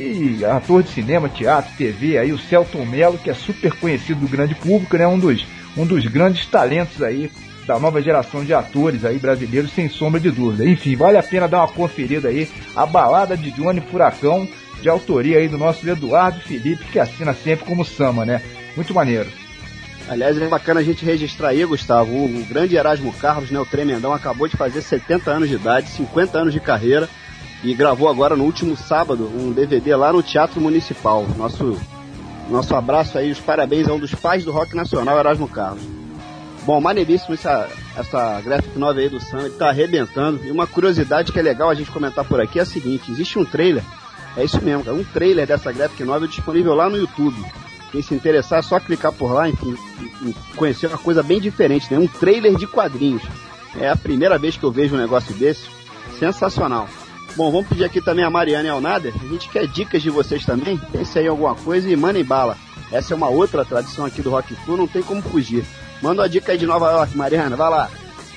e ator de cinema, teatro, T V, aí o Celton Mello, que é super conhecido do grande público, né? Um dos, um dos grandes talentos aí da nova geração de atores aí brasileiros, sem sombra de dúvida. Enfim, vale a pena dar uma conferida aí, A Balada de Johnny Furacão, de autoria aí do nosso Eduardo Felipe, que assina sempre como Sama, né? Muito maneiro. Aliás, é bacana a gente registrar aí, Gustavo, o, o grande Erasmo Carlos, né, o tremendão, acabou de fazer setenta anos de idade, cinquenta anos de carreira, e gravou agora no último sábado um D V D lá no Teatro Municipal. Nosso, nosso abraço aí, os parabéns a um dos pais do rock nacional, Erasmo Carlos. Bom, maneiríssimo essa, essa graphic novel aí do Sam, ele tá arrebentando. E uma curiosidade que é legal a gente comentar por aqui é a seguinte, existe um trailer, é isso mesmo, cara, um trailer dessa graphic novel disponível lá no YouTube. Quem se interessar é só clicar por lá, enfim, e conhecer uma coisa bem diferente, né? Um trailer de quadrinhos. É a primeira vez que eu vejo um negócio desse, sensacional. Bom, vamos pedir aqui também a Mariana e ao Nader, a gente quer dicas de vocês também, pense aí em alguma coisa e mandem bala. Essa é uma outra tradição aqui do Rock Flu, não tem como fugir. Manda uma dica aí de Nova York, Mariana, vai lá.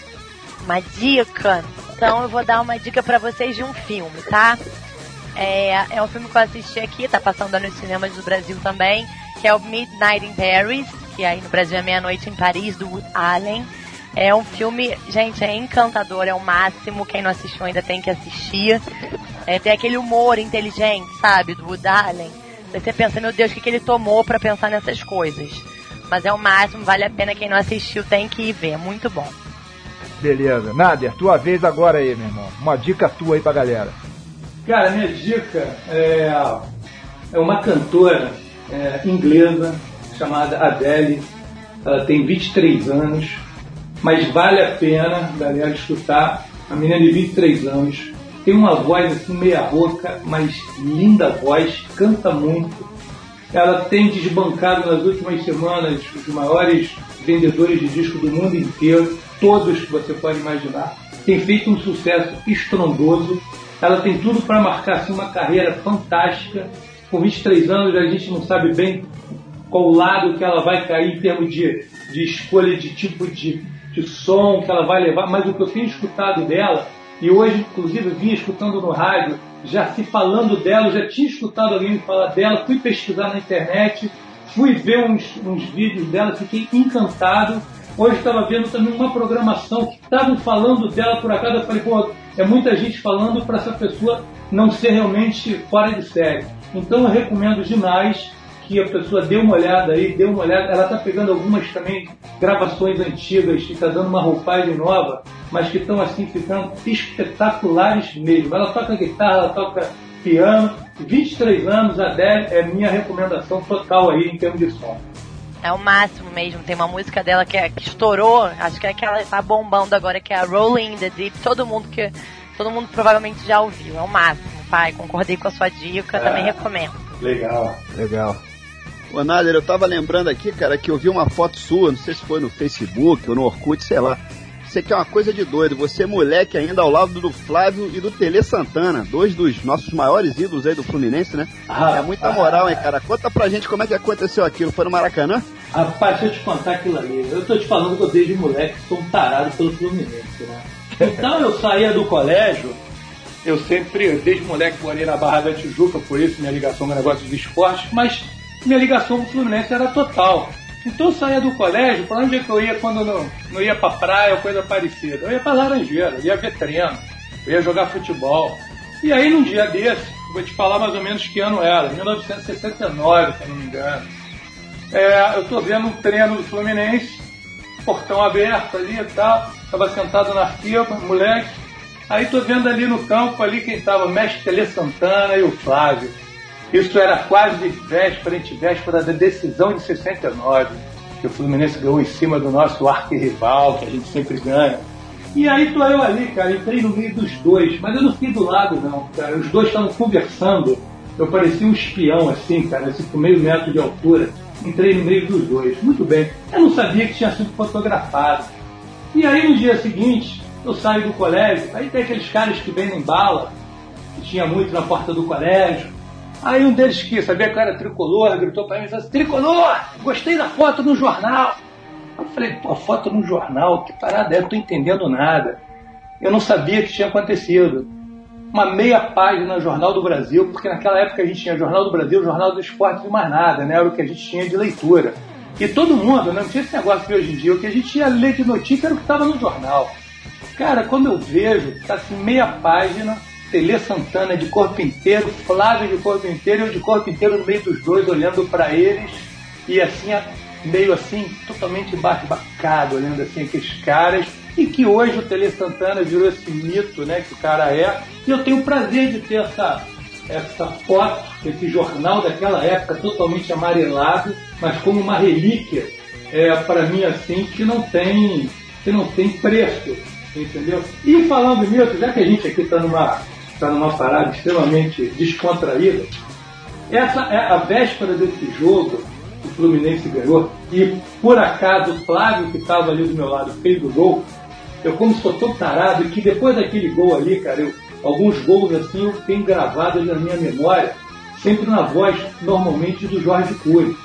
Uma dica? Então eu vou dar uma dica pra vocês de um filme, tá? É, é um filme que eu assisti aqui, tá passando nos cinemas do Brasil também, que é o Midnight in Paris, que aí no Brasil é Meia-Noite em Paris, do Woody Allen. É um filme, gente, é encantador, é o máximo, quem não assistiu ainda tem que assistir. É, tem aquele humor inteligente, sabe, do Woody Allen. Você pensa, meu Deus, o que, que ele tomou pra pensar nessas coisas? Mas é o máximo, vale a pena, quem não assistiu tem que ir ver, é muito bom. Beleza, Nader, tua vez agora aí, meu irmão. Uma dica tua aí pra galera. Cara, minha dica é, é uma cantora é, inglesa chamada Adele. Ela tem vinte e três anos, mas vale a pena, galera, escutar. A menina de vinte e três anos tem uma voz assim meia rouca, mas linda voz, canta muito. Ela tem desbancado nas últimas semanas os maiores vendedores de disco do mundo inteiro, todos que você pode imaginar. Tem feito um sucesso estrondoso. Ela tem tudo para marcar assim, uma carreira fantástica. Com vinte e três anos a gente não sabe bem qual lado que ela vai cair em termos de, de escolha de tipo de, de som que ela vai levar, mas o que eu tenho escutado dela, e hoje inclusive eu vinha escutando no rádio, já se falando dela, eu já tinha escutado alguém falar dela, fui pesquisar na internet, fui ver uns, uns vídeos dela, fiquei encantado. Hoje estava vendo também uma programação que estavam falando dela, por acaso eu falei, pô, é muita gente falando para essa pessoa não ser realmente fora de série. Então eu recomendo demais que a pessoa dê uma olhada aí, dê uma olhada. Ela está pegando algumas também gravações antigas, que está dando uma roupagem nova, mas que estão assim ficando espetaculares mesmo. Ela toca guitarra, ela toca piano. vinte e três anos, a Adele é minha recomendação total aí em termos de som. É o máximo mesmo. Tem uma música dela que, é, que estourou, acho que é aquela que tá bombando agora, que é a Rolling in the Deep. Todo mundo que todo mundo provavelmente já ouviu. É o máximo, pai. Concordei com a sua dica, é, também recomendo. Legal, legal. Ô Nader, eu tava lembrando aqui, cara, que eu vi uma foto sua, não sei se foi no Facebook ou no Orkut, sei lá. Você que é uma coisa de doido, você moleque ainda ao lado do Flávio e do Tele Santana, dois dos nossos maiores ídolos aí do Fluminense, né? Ah, é muita moral, hein, cara? Conta pra gente como é que aconteceu aquilo, foi no Maracanã? Rapaz, deixa eu te contar aquilo ali. Eu tô te falando que eu desde moleque sou um tarado pelo Fluminense, né? Então eu saía do colégio, eu sempre, desde moleque, morei na Barra da Tijuca, por isso minha ligação com o negócio dos esportes, mas minha ligação com o Fluminense era total. Então eu saía do colégio, pra onde é que eu ia quando eu não, não ia pra praia ou coisa parecida? Eu ia pra Laranjeira, eu ia ver treino, eu ia jogar futebol. E aí num dia desse, vou te falar mais ou menos que ano era, mil novecentos e sessenta e nove, se eu não me engano. É, eu tô vendo um treino do Fluminense, portão aberto ali e tal, tava sentado na arquiba, moleque. Aí tô vendo ali no campo, ali quem tava, o mestre Tele Santana e o Flávio. Isso era quase véspera, antivéspera da decisão de sessenta e nove, que o Fluminense ganhou em cima do nosso arquirrival, que a gente sempre ganha. E aí tô eu ali, cara, entrei no meio dos dois, mas eu não fiquei do lado não, cara. Os dois estavam conversando, eu parecia um espião assim, cara, assim, com meio metro de altura. Entrei no meio dos dois, muito bem. Eu não sabia que tinha sido fotografado. E aí no dia seguinte, eu saio do colégio, aí tem aqueles caras que vendem bala, que tinha muito na porta do colégio. Aí um deles que sabia que eu era tricolor, gritou pra mim e disse assim, Tricolor, gostei da foto no jornal. Eu falei, pô, foto no jornal, que parada é, eu não tô entendendo nada. Eu não sabia o que tinha acontecido. Uma meia página no Jornal do Brasil, porque naquela época a gente tinha Jornal do Brasil, Jornal do Esporte e mais nada, né? Era o que a gente tinha de leitura. E todo mundo, né? Não tinha esse negócio de hoje em dia, o que a gente ia ler de notícia era o que estava no jornal. Cara, quando eu vejo, tá assim, meia página, Tele Santana de corpo inteiro, Flávio de corpo inteiro e eu de corpo inteiro no meio dos dois, olhando para eles, e assim, meio assim, totalmente embasbacado, olhando assim aqueles caras, e que hoje o Tele Santana virou esse mito, né, que o cara é, e eu tenho o prazer de ter essa, essa foto, esse jornal daquela época totalmente amarelado, mas como uma relíquia, é, para mim assim, que não tem, que não tem preço, entendeu? E falando nisso, já que a gente aqui está numa está numa parada extremamente descontraída, essa é a véspera desse jogo, o Fluminense ganhou, e por acaso o Flávio, que estava ali do meu lado, fez o gol. Eu, como sou tão tarado, que depois daquele gol ali, cara, eu, alguns gols assim eu tenho gravados na minha memória, sempre na voz, normalmente, do Jorge Cury.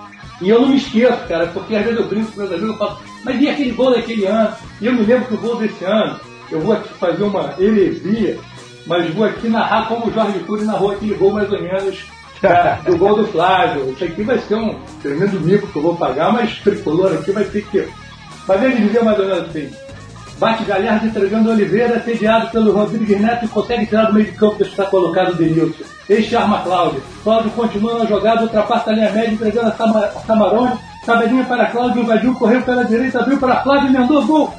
E eu não me esqueço, cara, porque às vezes eu brinco com meus amigos e falo, mas e aquele gol daquele ano? E eu me lembro que o gol desse ano, eu vou aqui fazer uma heresia, mas vou aqui narrar como o Jorge Cury narrou aquele gol mais ou menos, cara, do gol do Flávio. Isso aqui vai ser um tremendo mico que eu vou pagar, mas tricolor aqui vai ter que... Mas ele dizia mais ou menos assim, bate Galhardo entregando Oliveira, assediado pelo Rodrigues Neto e consegue tirar do meio de campo que está colocado o Denilson. Este arma Cláudio. Cláudio continua na jogada, ultrapassa a linha média, entregando a, Sama, a Samarone. Tabelinha para Cláudio, invadiu, correu pela direita, abriu para Flávio, emendou, gol!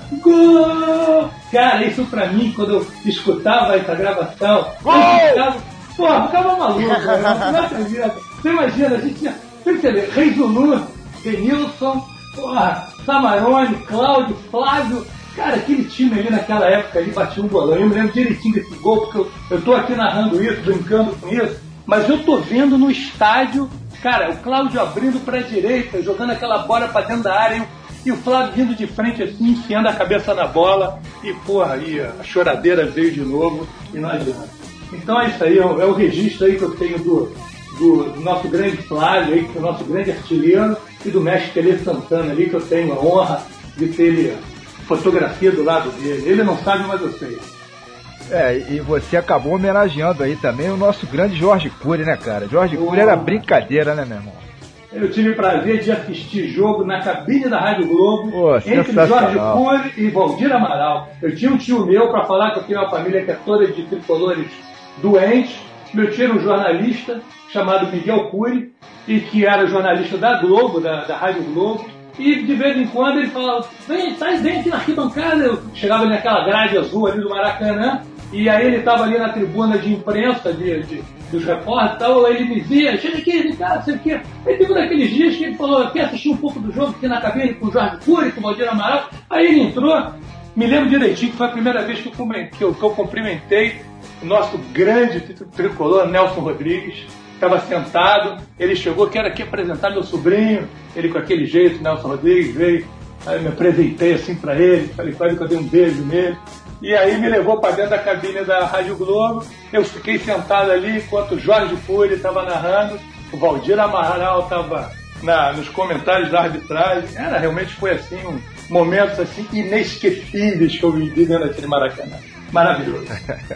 Gol! Cara, isso pra mim, quando eu escutava essa gravação, gol! Eu ficava, porra, ficava maluco, cara, não acredito. Você imagina, a gente tinha, você vê, Reis Lulu, Denilson, porra, Samarone, Cláudio, Flávio. Cara, aquele time ali naquela época ali batia um bolão. Eu me lembro direitinho desse gol, porque eu, eu tô aqui narrando isso, brincando com isso, mas eu tô vendo no estádio, cara, o Cláudio abrindo pra direita, jogando aquela bola pra dentro da área, e o, e o Flávio vindo de frente assim, enfiando a cabeça na bola, e porra, aí a choradeira veio de novo, e não adianta. Então é isso aí, é o, é o registro aí que eu tenho do, do, do nosso grande Flávio, aí, que é o nosso grande artilheiro, e do mestre Tele Santana ali, que eu tenho a honra de ter ele... fotografia do lado dele. Ele não sabe, mas eu sei. É, e você acabou homenageando aí também o nosso grande Jorge Cury, né, cara? Jorge oh. Cury era brincadeira, né, meu irmão? Eu tive o prazer de assistir jogo na cabine da Rádio Globo oh, entre Jorge Cury e Valdir Amaral. Eu tinha um tio meu, para falar que eu tenho uma família que é toda de tricolores doentes. Meu tio era um jornalista chamado Miguel Cury, e que era jornalista da Globo, da, da Rádio Globo. E de vez em quando ele falava, vem, sai, vem aqui na arquibancada. Eu chegava naquela grade azul ali do Maracanã E aí ele estava ali na tribuna de imprensa, de, de, dos repórteres e tal, ele me dizia, chega aqui, Ricardo, não sei o quê. Aí teve um daqueles dias que ele falou, quer assistir um pouco do jogo aqui na cabine com o Jorge Cury, com o Valdir Amaral. Aí ele entrou, me lembro direitinho que foi a primeira vez que eu, que eu, que eu cumprimentei o nosso grande tricolor, Nelson Rodrigues. Estava sentado, ele chegou, quero aqui apresentar meu sobrinho, ele com aquele jeito, Nelson Rodrigues, veio, aí eu me apresentei assim para ele, falei, quase que eu dei um beijo nele, e aí me levou para dentro da cabine da Rádio Globo, eu fiquei sentado ali enquanto o Jorge Cury estava narrando, o Valdir Amaral estava nos comentários da arbitragem, era, realmente foi assim, um, momentos assim inesquecíveis que eu vivi dentro daquele Maracanã, maravilhoso.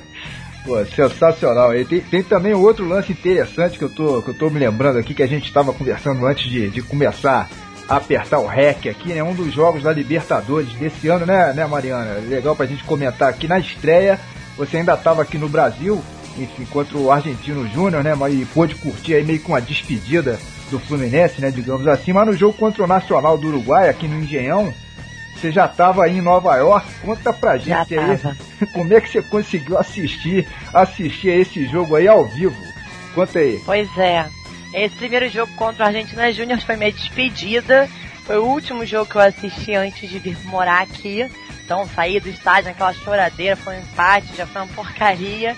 Pô, sensacional. E tem, tem também outro lance interessante que eu tô, que eu tô me lembrando aqui, que a gente estava conversando antes de, de começar a apertar o rec aqui, né? Um dos jogos da Libertadores desse ano, né, né, Mariana? Legal pra gente comentar aqui. Na estreia, você ainda estava aqui no Brasil, enfim, contra o Argentino Júnior, né? E pôde curtir aí meio com a despedida do Fluminense, né, digamos assim. Mas no jogo contra o Nacional do Uruguai, aqui no Engenhão, você já estava aí em Nova York, conta pra gente aí como é que você conseguiu assistir, assistir a esse jogo aí ao vivo. Conta aí. Pois é, esse primeiro jogo contra o Argentina Júnior foi minha despedida, foi o último jogo que eu assisti antes de vir morar aqui, então saí do estádio naquela choradeira, foi um empate, já foi uma porcaria.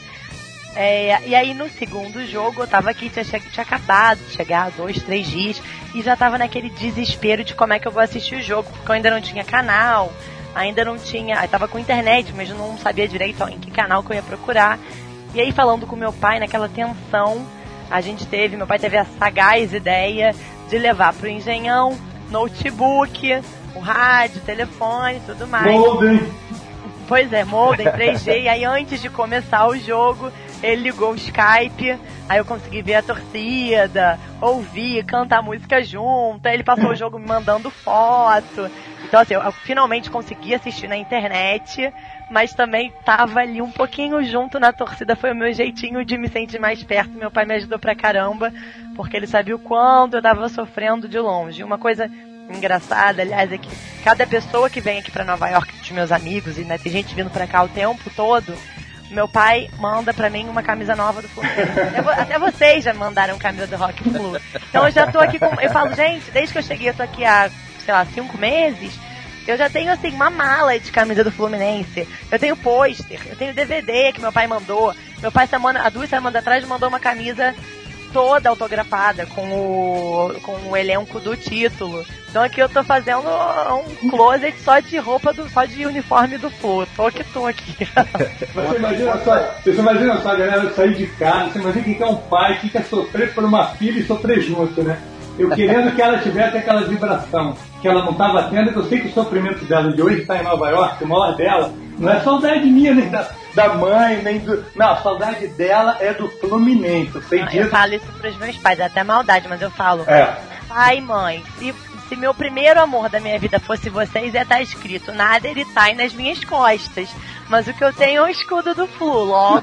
É, e aí no segundo jogo eu tava aqui, tinha, tinha acabado de chegar dois, três dias e já tava naquele desespero de como é que eu vou assistir o jogo, porque eu ainda não tinha canal, ainda não tinha, eu tava com internet, mas eu não sabia direito ó, em que canal que eu ia procurar. E aí falando com meu pai, naquela tensão, a gente teve, meu pai teve a sagaz ideia de levar pro Engenhão notebook, o rádio, telefone e tudo mais. Modem. Pois é, modem três G, e aí antes de começar o jogo, ele ligou o Skype, aí eu consegui ver a torcida, ouvir, cantar música junto, aí ele passou o jogo me mandando foto. Então assim, eu, eu finalmente consegui assistir na internet, mas também tava ali um pouquinho junto na torcida, foi o meu jeitinho de me sentir mais perto. Meu pai me ajudou pra caramba, porque ele sabia o quanto eu tava sofrendo de longe. Uma coisa engraçada, aliás, é que cada pessoa que vem aqui pra Nova York, dos meus amigos, e né, tem gente vindo pra cá o tempo todo, meu pai manda pra mim uma camisa nova do Fluminense. Até, até vocês já mandaram camisa do Rock Flu. Então eu já tô aqui com... Eu falo, gente, desde que eu cheguei, eu tô aqui há, sei lá, cinco meses, eu já tenho, assim, uma mala de camisa do Fluminense. Eu tenho pôster, eu tenho D V D que meu pai mandou. Meu pai, semana, há duas semanas atrás, mandou uma camisa toda autografada com o, com o elenco do título. Então aqui eu tô fazendo um closet só de roupa, do, só de uniforme do Flu. Tô que tô aqui. Você imagina só, você imagina só a galera sair de casa, você imagina o que é um pai que quer sofrer por uma filha e sofrer junto, né? Eu querendo que ela tivesse aquela vibração que ela não estava tendo, que eu sei que o sofrimento dela de hoje está em Nova York, o maior dela, não é saudade minha, nem da, da mãe, nem do... Não, a saudade dela é do Fluminense, eu sei não, disso. Eu falo isso pros meus pais, é até maldade, mas eu falo, é. Pai, mãe, se, se meu primeiro amor da minha vida fosse vocês, ia estar escrito, nada ele tá aí nas minhas costas, mas o que eu tenho é o escudo do Flu, logo...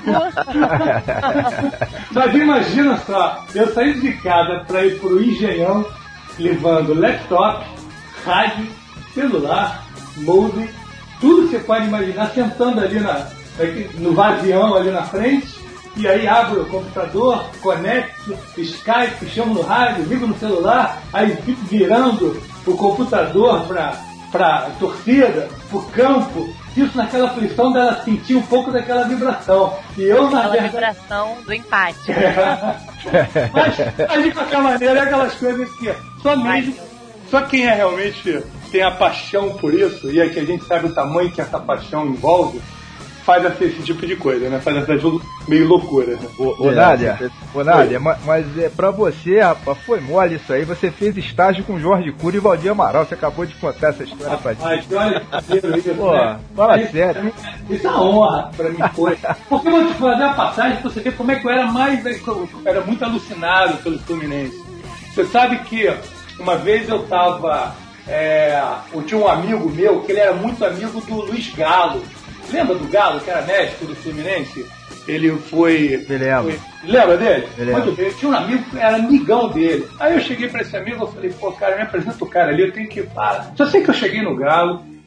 Mas imagina só, eu saí de casa para ir pro Engenhão, levando laptop, rádio, celular, modem, tudo que você pode imaginar, sentando ali na, no vazião ali na frente, e aí abro o computador, conecto, Skype, chamo no rádio, ligo no celular, aí fico virando o computador para pra torcida, pro campo, isso naquela aflição dela sentir um pouco daquela vibração. E eu, na aquela verdade... vibração do empate. É. Mas, mas de qualquer maneira, é aquelas coisas que só mesmo, só quem é realmente tem a paixão por isso, e é que a gente sabe o tamanho que essa paixão envolve, faz esse tipo de coisa, né? Faz essa meio loucura. Né? Ô, ô Nádia, ô, Nádia mas, mas é, pra você, rapaz, foi mole isso aí. Você fez estágio com Jorge Cury e Valdir Amaral. Você acabou de contar essa história pra gente. Olha, isso, Pô, né? fala isso, sério. Isso é uma honra pra mim, foi. Porque eu vou te fazer a passagem pra você ver como é que eu era mais... Eu era muito alucinado pelo Fluminense. Você sabe que uma vez eu tava... É, eu tinha um amigo meu que ele era muito amigo do Luiz Galo. Lembra do Galo, que era médico do Fluminense? Ele foi... Me lembro. Foi, lembra dele? Me lembro. Muito bem. Eu tinha um amigo que era amigão dele. Aí eu cheguei pra esse amigo e falei, pô, cara, me apresenta o cara ali, eu tenho que... Ah, só sei que eu cheguei no Galo,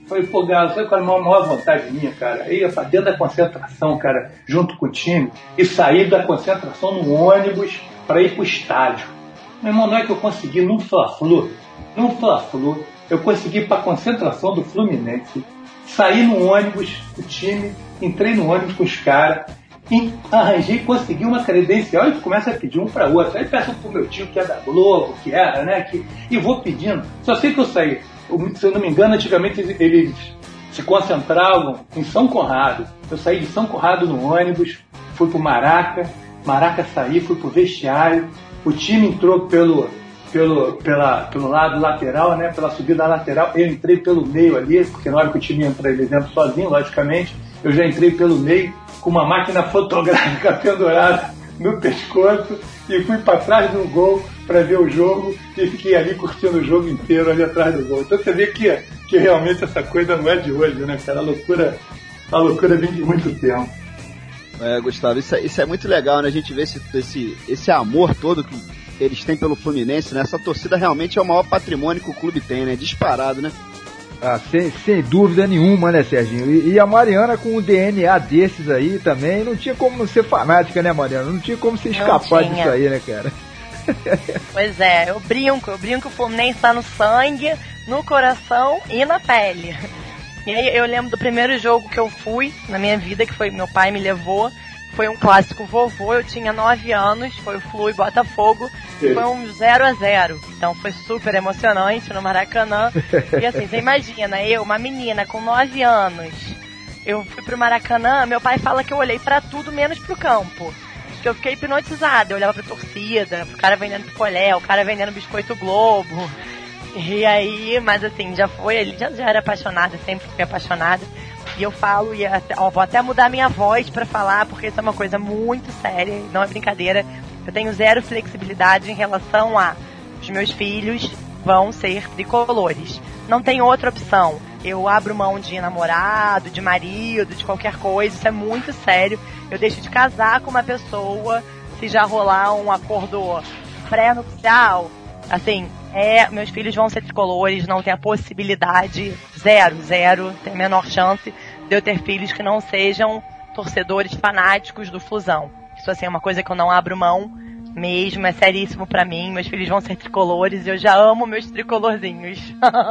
Foi empolgado, sabe qual é a maior, maior vontade minha, cara? Eu ia pra dentro da concentração, cara, junto com o time, e sair da concentração no ônibus pra ir pro estádio. Meu irmão, não é que eu consegui num Fla-Flu, num Fla-Flu, eu consegui ir pra concentração do Fluminense, saí no ônibus, o time, entrei no ônibus com os caras, e arranjei e consegui uma credencial e começa a pedir um para outro. Aí peço pro meu tio que é da Globo, que era, né? Que, e vou pedindo. Só sei que eu saí. Se eu não me engano, antigamente eles se concentravam em São Conrado. Eu saí de São Conrado no ônibus, fui pro Maraca, Maraca saí, fui pro vestiário. O time entrou pelo, pelo, pela, pelo lado lateral, né? Pela subida lateral. Eu entrei pelo meio ali, porque na hora que o time entra, eles entram sozinho, logicamente. Eu já entrei pelo meio, com uma máquina fotográfica pendurada no pescoço e fui para trás do gol para ver o jogo e fiquei ali curtindo o jogo inteiro ali atrás do gol. Então você vê que, que realmente essa coisa não é de hoje, né, cara? A loucura, a loucura vem de muito tempo. É, Gustavo, isso é, isso é muito legal, né? A gente vê esse, esse, esse amor todo que eles têm pelo Fluminense, né? Essa torcida realmente é o maior patrimônio que o clube tem, né? Disparado, né? Ah, sem, sem dúvida nenhuma, né, Serginho? E, e a Mariana com um D N A desses aí também, não tinha como ser fanática, né, Mariana? Não tinha como se escapar disso aí, né, cara? Pois é, eu brinco, eu brinco que o Fluminense tá no sangue, no coração e na pele. E aí eu lembro do primeiro jogo que eu fui na minha vida, que foi meu pai me levou, foi um clássico vovô, eu tinha nove anos, foi o Flu e Botafogo, foi um zero a zero, então foi super emocionante no Maracanã. E assim, você imagina, eu, uma menina com nove anos, eu fui pro Maracanã, meu pai fala que eu olhei pra tudo menos pro campo, que eu fiquei hipnotizada, eu olhava pra torcida, pro cara vendendo picolé, o cara vendendo biscoito Globo, e aí, mas assim, já foi, ele já, já era apaixonada, sempre fui apaixonada. E eu falo, e até, ó, vou até mudar minha voz pra falar, porque isso é uma coisa muito séria, não é brincadeira. Eu tenho zero flexibilidade em relação a os meus filhos vão ser tricolores. Não tem outra opção. Eu abro mão de namorado, de marido, de qualquer coisa, isso é muito sério. Eu deixo de casar com uma pessoa se já rolar um acordo pré-nupcial. Assim, é, meus filhos vão ser tricolores, não tem a possibilidade, zero, zero, tem a menor chance de eu ter filhos que não sejam torcedores fanáticos do Flusão. Isso, assim, é uma coisa que eu não abro mão mesmo, é seríssimo pra mim. Meus filhos vão ser tricolores e eu já amo meus tricolorzinhos.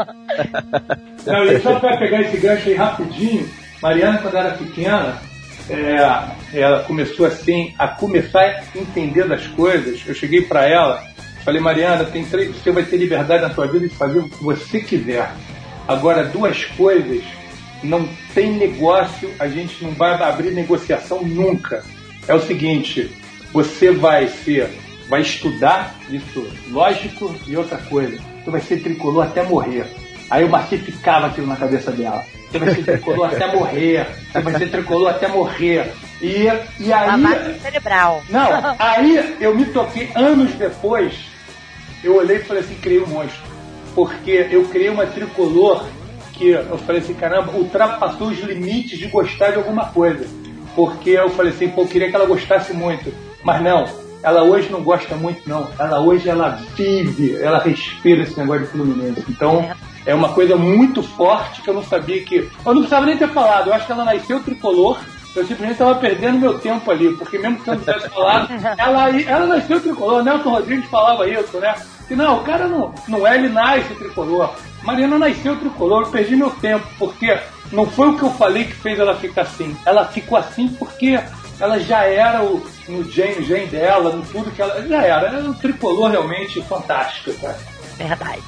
Não, e só pra pegar esse gancho aí rapidinho, Mariana, quando era pequena, é, ela começou assim, a começar a entender das coisas. Eu cheguei pra ela, falei, Mariana, tem três, você vai ter liberdade na sua vida de fazer o que você quiser. Agora, duas coisas, não tem negócio, a gente não vai abrir negociação nunca. É o seguinte, você vai ser, vai estudar, isso lógico, e outra coisa, você vai ser tricolor até morrer. Aí eu massificava aquilo na cabeça dela. Você vai ser tricolor até morrer, você vai ser tricolor até morrer. E, e aí... Lavagem cerebral. Não, aí eu me toquei anos depois, eu olhei e falei assim, criei um monstro. Porque eu criei uma tricolor que eu falei assim, caramba, ultrapassou os limites de gostar de alguma coisa. Porque eu falei assim, pô, eu queria que ela gostasse muito. Mas não, ela hoje não gosta muito, não. Ela hoje, ela vive, ela respira esse negócio de Fluminense. Então, é uma coisa muito forte que eu não sabia que... Eu não precisava nem ter falado, eu acho que ela nasceu tricolor. Eu simplesmente estava perdendo meu tempo ali, porque mesmo que eu não tivesse falado, ela, ela nasceu tricolor. Nelson Rodrigues falava isso, né? Que não, o cara não, não é, ele nasce tricolor. Mariana nasceu tricolor, eu perdi meu tempo, porque não foi o que eu falei que fez ela ficar assim. Ela ficou assim porque ela já era o, no gen, gen dela, no tudo que ela já era. Ela era um tricolor realmente fantástico, cara. Verdade.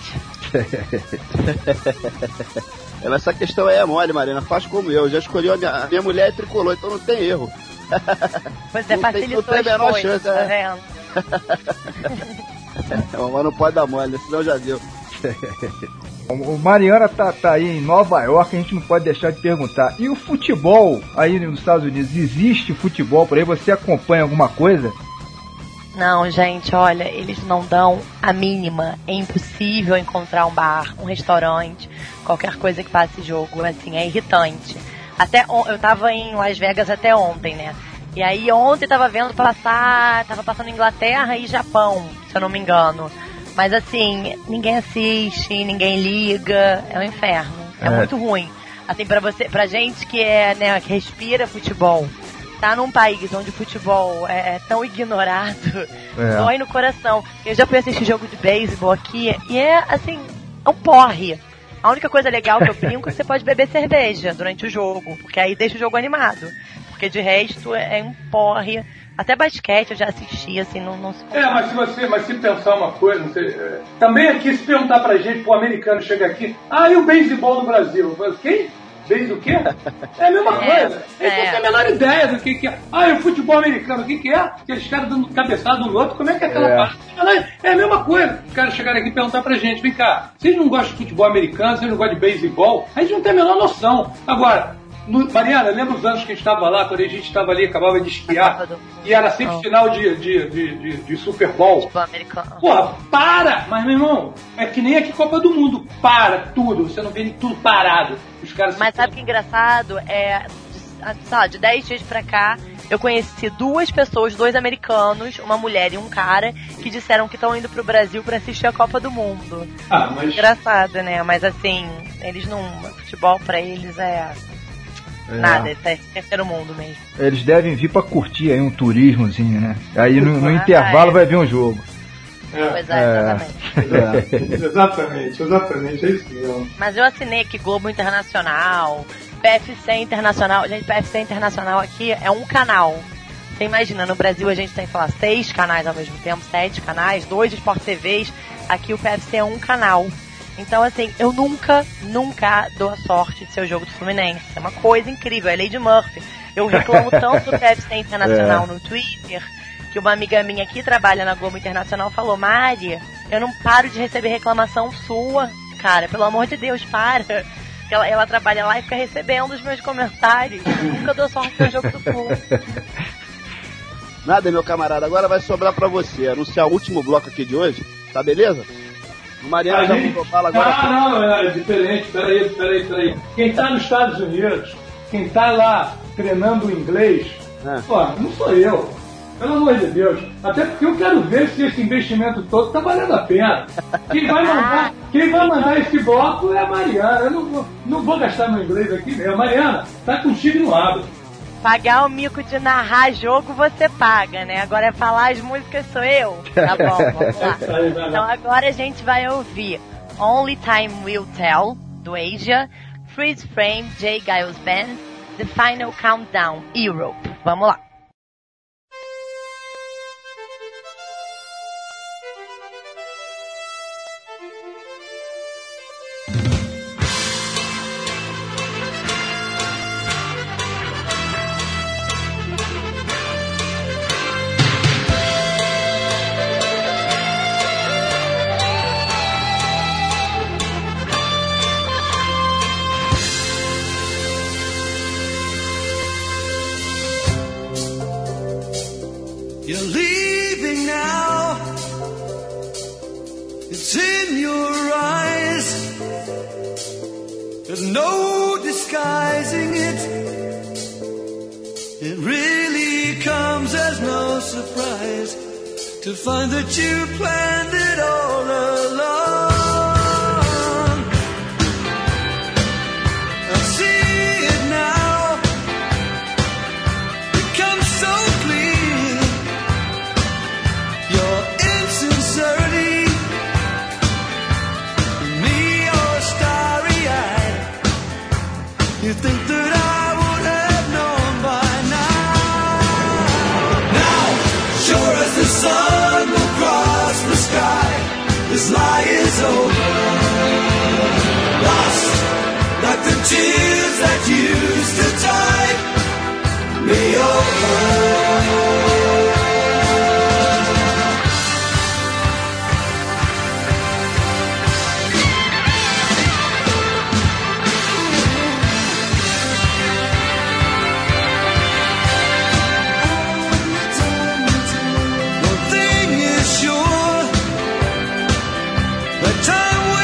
Essa questão aí é mole, Mariana. Faz como eu. Já escolhi a minha, a minha mulher é tricolor, então não tem erro. Pois é, facilitou não tem a menor chance, tá é. vendo? Mas não pode dar mole, senão já deu. O Mariana tá, tá aí em Nova York, a gente não pode deixar de perguntar. E o futebol aí nos Estados Unidos? Existe futebol por aí? Você acompanha alguma coisa? Não, gente, olha, eles não dão a mínima. É impossível encontrar um bar, um restaurante, qualquer coisa que passe jogo, assim, é irritante. Até on- eu tava em Las Vegas até ontem, né? E aí ontem tava vendo passar, tava passando Inglaterra e Japão, se eu não me engano. Mas assim, ninguém assiste, ninguém liga, é um inferno, é, é. muito ruim. Assim, pra você, pra gente que é, né, que respira futebol, tá num país onde o futebol é, é tão ignorado, é. dói no coração. Eu já fui assistir jogo de beisebol aqui e é, assim, é um porre. A única coisa legal que eu brinco é que você pode beber cerveja durante o jogo, porque aí deixa o jogo animado. Porque de resto é, é um porre. Até basquete eu já assisti, assim, não, não se... É, mas se você, mas se pensar uma coisa, você, é, também aqui, se perguntar pra gente, pro americano chega aqui, ah, e o beisebol no Brasil? Eu falo, quem? Beijo o quê? É a mesma é, coisa. Eles não têm a menor ideia do que, que é. Ah, e o futebol americano, o que, que é? Aqueles caras dando cabeçada um no outro, como é que é aquela é. parte? É a mesma coisa. Os caras chegarem aqui e perguntar pra gente, vem cá, vocês não gostam de futebol americano, vocês não gostam de beisebol? A gente não tem a menor noção. Agora, no, Mariana, lembra os anos que a gente estava lá, quando a gente estava ali, acabava de esquiar, e era sempre oh. final de, de, de, de, de Super Bowl. Futebol americano. Porra, para! Mas, meu irmão, é que nem aqui Copa do Mundo. Para tudo. Você não vê tudo parado. Os caras Mas sabe o que é engraçado? É, sabe, de dez dias pra cá, eu conheci duas pessoas, dois americanos, uma mulher e um cara, que disseram que estão indo pro Brasil pra assistir a Copa do Mundo. Ah, mas... Engraçado, né? Mas assim, eles não... Futebol pra eles é... É. Nada, é terceiro mundo mesmo. Eles devem vir pra curtir aí um turismozinho, né? Aí no, no ah, intervalo é. vai vir um jogo. É. Pois é, exatamente. É. exatamente, exatamente, é isso mesmo. Mas eu assinei aqui Globo Internacional, P F C Internacional. Gente, P F C Internacional aqui é um canal. Você imagina, no Brasil a gente tem, sei lá, seis canais ao mesmo tempo, sete canais, dois Sport T Vs. Aqui o P F C é um canal. Então, assim, eu nunca, nunca dou a sorte de ser o jogo do Fluminense. É uma coisa incrível, é Lady Murphy. Eu reclamo tanto do P F C Internacional é. no Twitter, que uma amiga minha que trabalha na Globo Internacional falou, Mari, eu não paro de receber reclamação sua, cara, pelo amor de Deus, para. Ela, ela trabalha lá e fica recebendo os meus comentários. Eu nunca dou sorte de ser o jogo do Flu. Nada, meu camarada, agora vai sobrar pra você anunciar o último bloco aqui de hoje, tá beleza? O Mariano já mudou fala agora. Ah, não, é diferente. Peraí, peraí, peraí. Quem tá nos Estados Unidos, quem tá lá treinando inglês, é. pô, não sou eu. Pelo amor de Deus. Até porque eu quero ver se esse investimento todo tá valendo a pena. Quem vai mandar, quem vai mandar esse bloco é a Mariana. Eu não vou, não vou gastar meu inglês aqui mesmo. Mariana, tá contigo no abre. Pagar o mico de narrar jogo você paga, né? Agora é falar as músicas sou eu. Tá bom, vamos lá. Então agora a gente vai ouvir Only Time Will Tell, do Asia, Freeze Frame, J. Giles Band, The Final Countdown, Europe. Vamos lá. You're leaving now. It's in your eyes. There's no disguising it. It really comes as no surprise to find that you planned it all along. I see it now. It comes so clear. Your insincerity, me all starry-eyed. You think that I would have known by now. Now, sure as the sun will cross the sky, this lie is over. Lost like the tears that used to tide me over. Time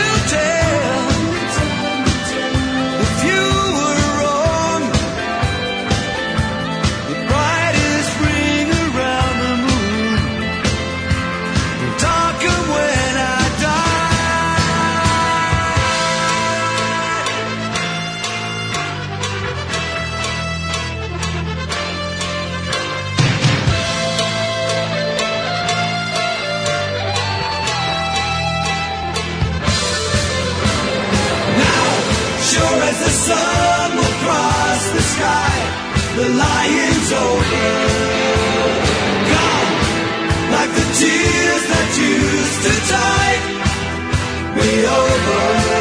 sun will cross the sky, the lion's over. Gone, like the tears that used to tide me over.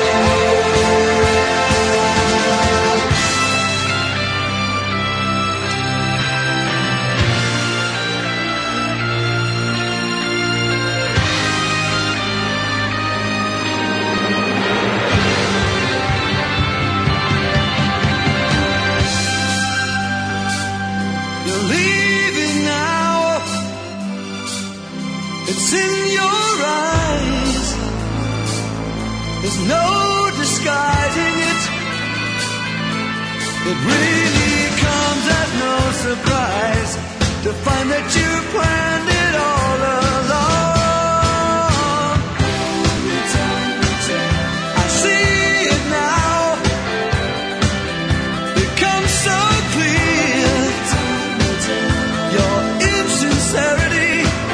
It's in your eyes. There's no disguising it. It really comes as no surprise to find that you planned it all along. I see it now. It comes so clear. Your insincerity.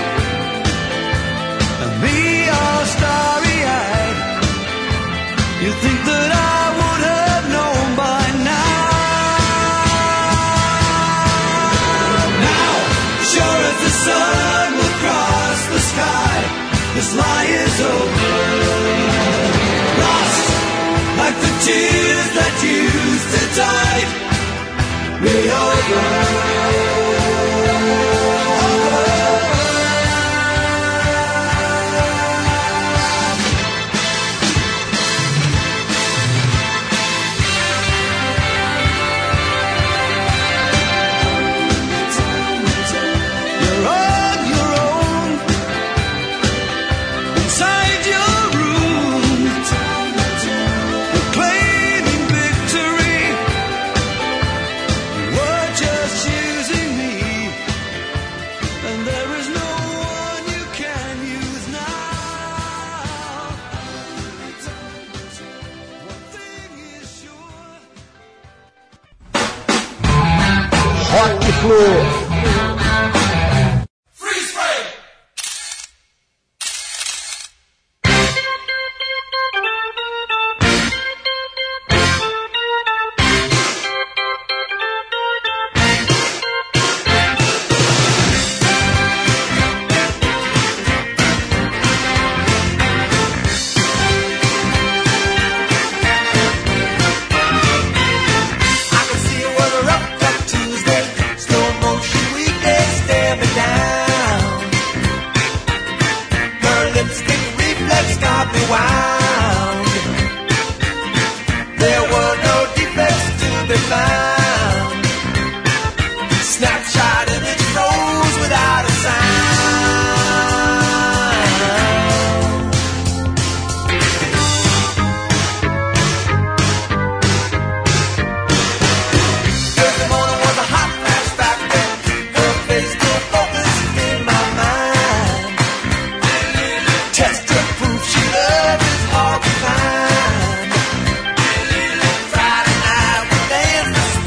You think that I would have known by now? Now, sure as the sun will cross the sky, this lie is over. Lost, like the tears that used to tide me over. Friday night we danced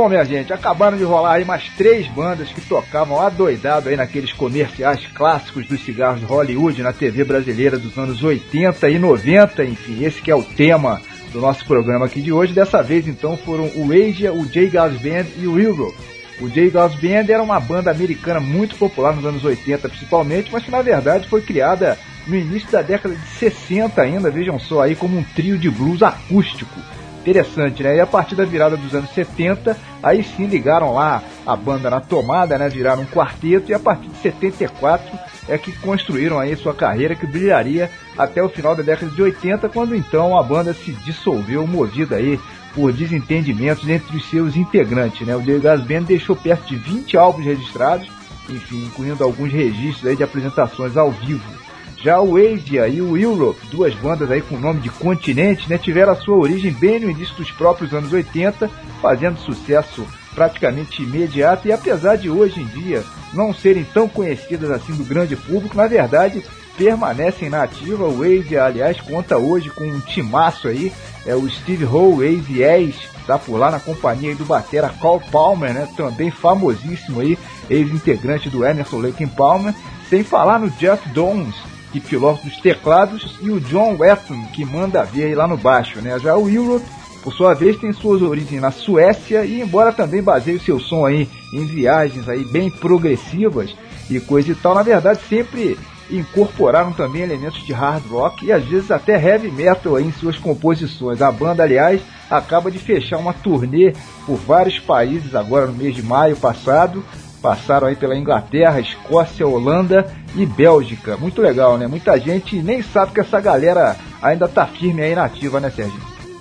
Bom, minha gente, acabaram de rolar aí mais três bandas que tocavam adoidado aí naqueles comerciais clássicos dos cigarros de Hollywood na T V brasileira dos anos oitenta e noventa, enfim, esse que é o tema do nosso programa aqui de hoje. Dessa vez, então, foram o Asia, o J. Geils Band e o Europe. O J. Geils Band era uma banda americana muito popular nos anos oitenta, principalmente, mas que, na verdade, foi criada no início da década de sessenta ainda, vejam só, aí como um trio de blues acústico. Interessante, né? E a partir da virada dos anos setenta, aí sim ligaram lá a banda na tomada, né? Viraram um quarteto, e a partir de setenta e quatro é que construíram aí sua carreira, que brilharia até o final da década de oitenta, quando então a banda se dissolveu, movida aí por desentendimentos entre os seus integrantes, né? O J. Geils Band deixou perto de vinte álbuns registrados, enfim, incluindo alguns registros aí de apresentações ao vivo. Já o Asia e o Europe, duas bandas aí com nome de continente, né, tiveram a sua origem bem no início dos próprios anos oitenta, fazendo sucesso praticamente imediato, e apesar de hoje em dia não serem tão conhecidas assim do grande público, na verdade permanecem na ativa. O Asia, aliás, conta hoje com um timaço aí, é o Steve Howe, ex-ex, tá por lá na companhia aí do batera Carl Palmer, né, também famosíssimo aí, ex-integrante do Emerson Lake and Palmer, sem falar no Jeff Downs, que pilota os teclados, e o John Wetton, que manda ver aí lá no baixo, né? Já o Europe, por sua vez, tem suas origens na Suécia, e embora também baseie o seu som aí em viagens aí bem progressivas e coisa e tal, na verdade sempre incorporaram também elementos de hard rock e às vezes até heavy metal aí em suas composições. A banda, aliás, acaba de fechar uma turnê por vários países agora no mês de maio passado. Passaram aí pela Inglaterra, Escócia, Holanda e Bélgica. Muito legal, né? Muita gente nem sabe que essa galera ainda tá firme aí na ativa, né, Sérgio?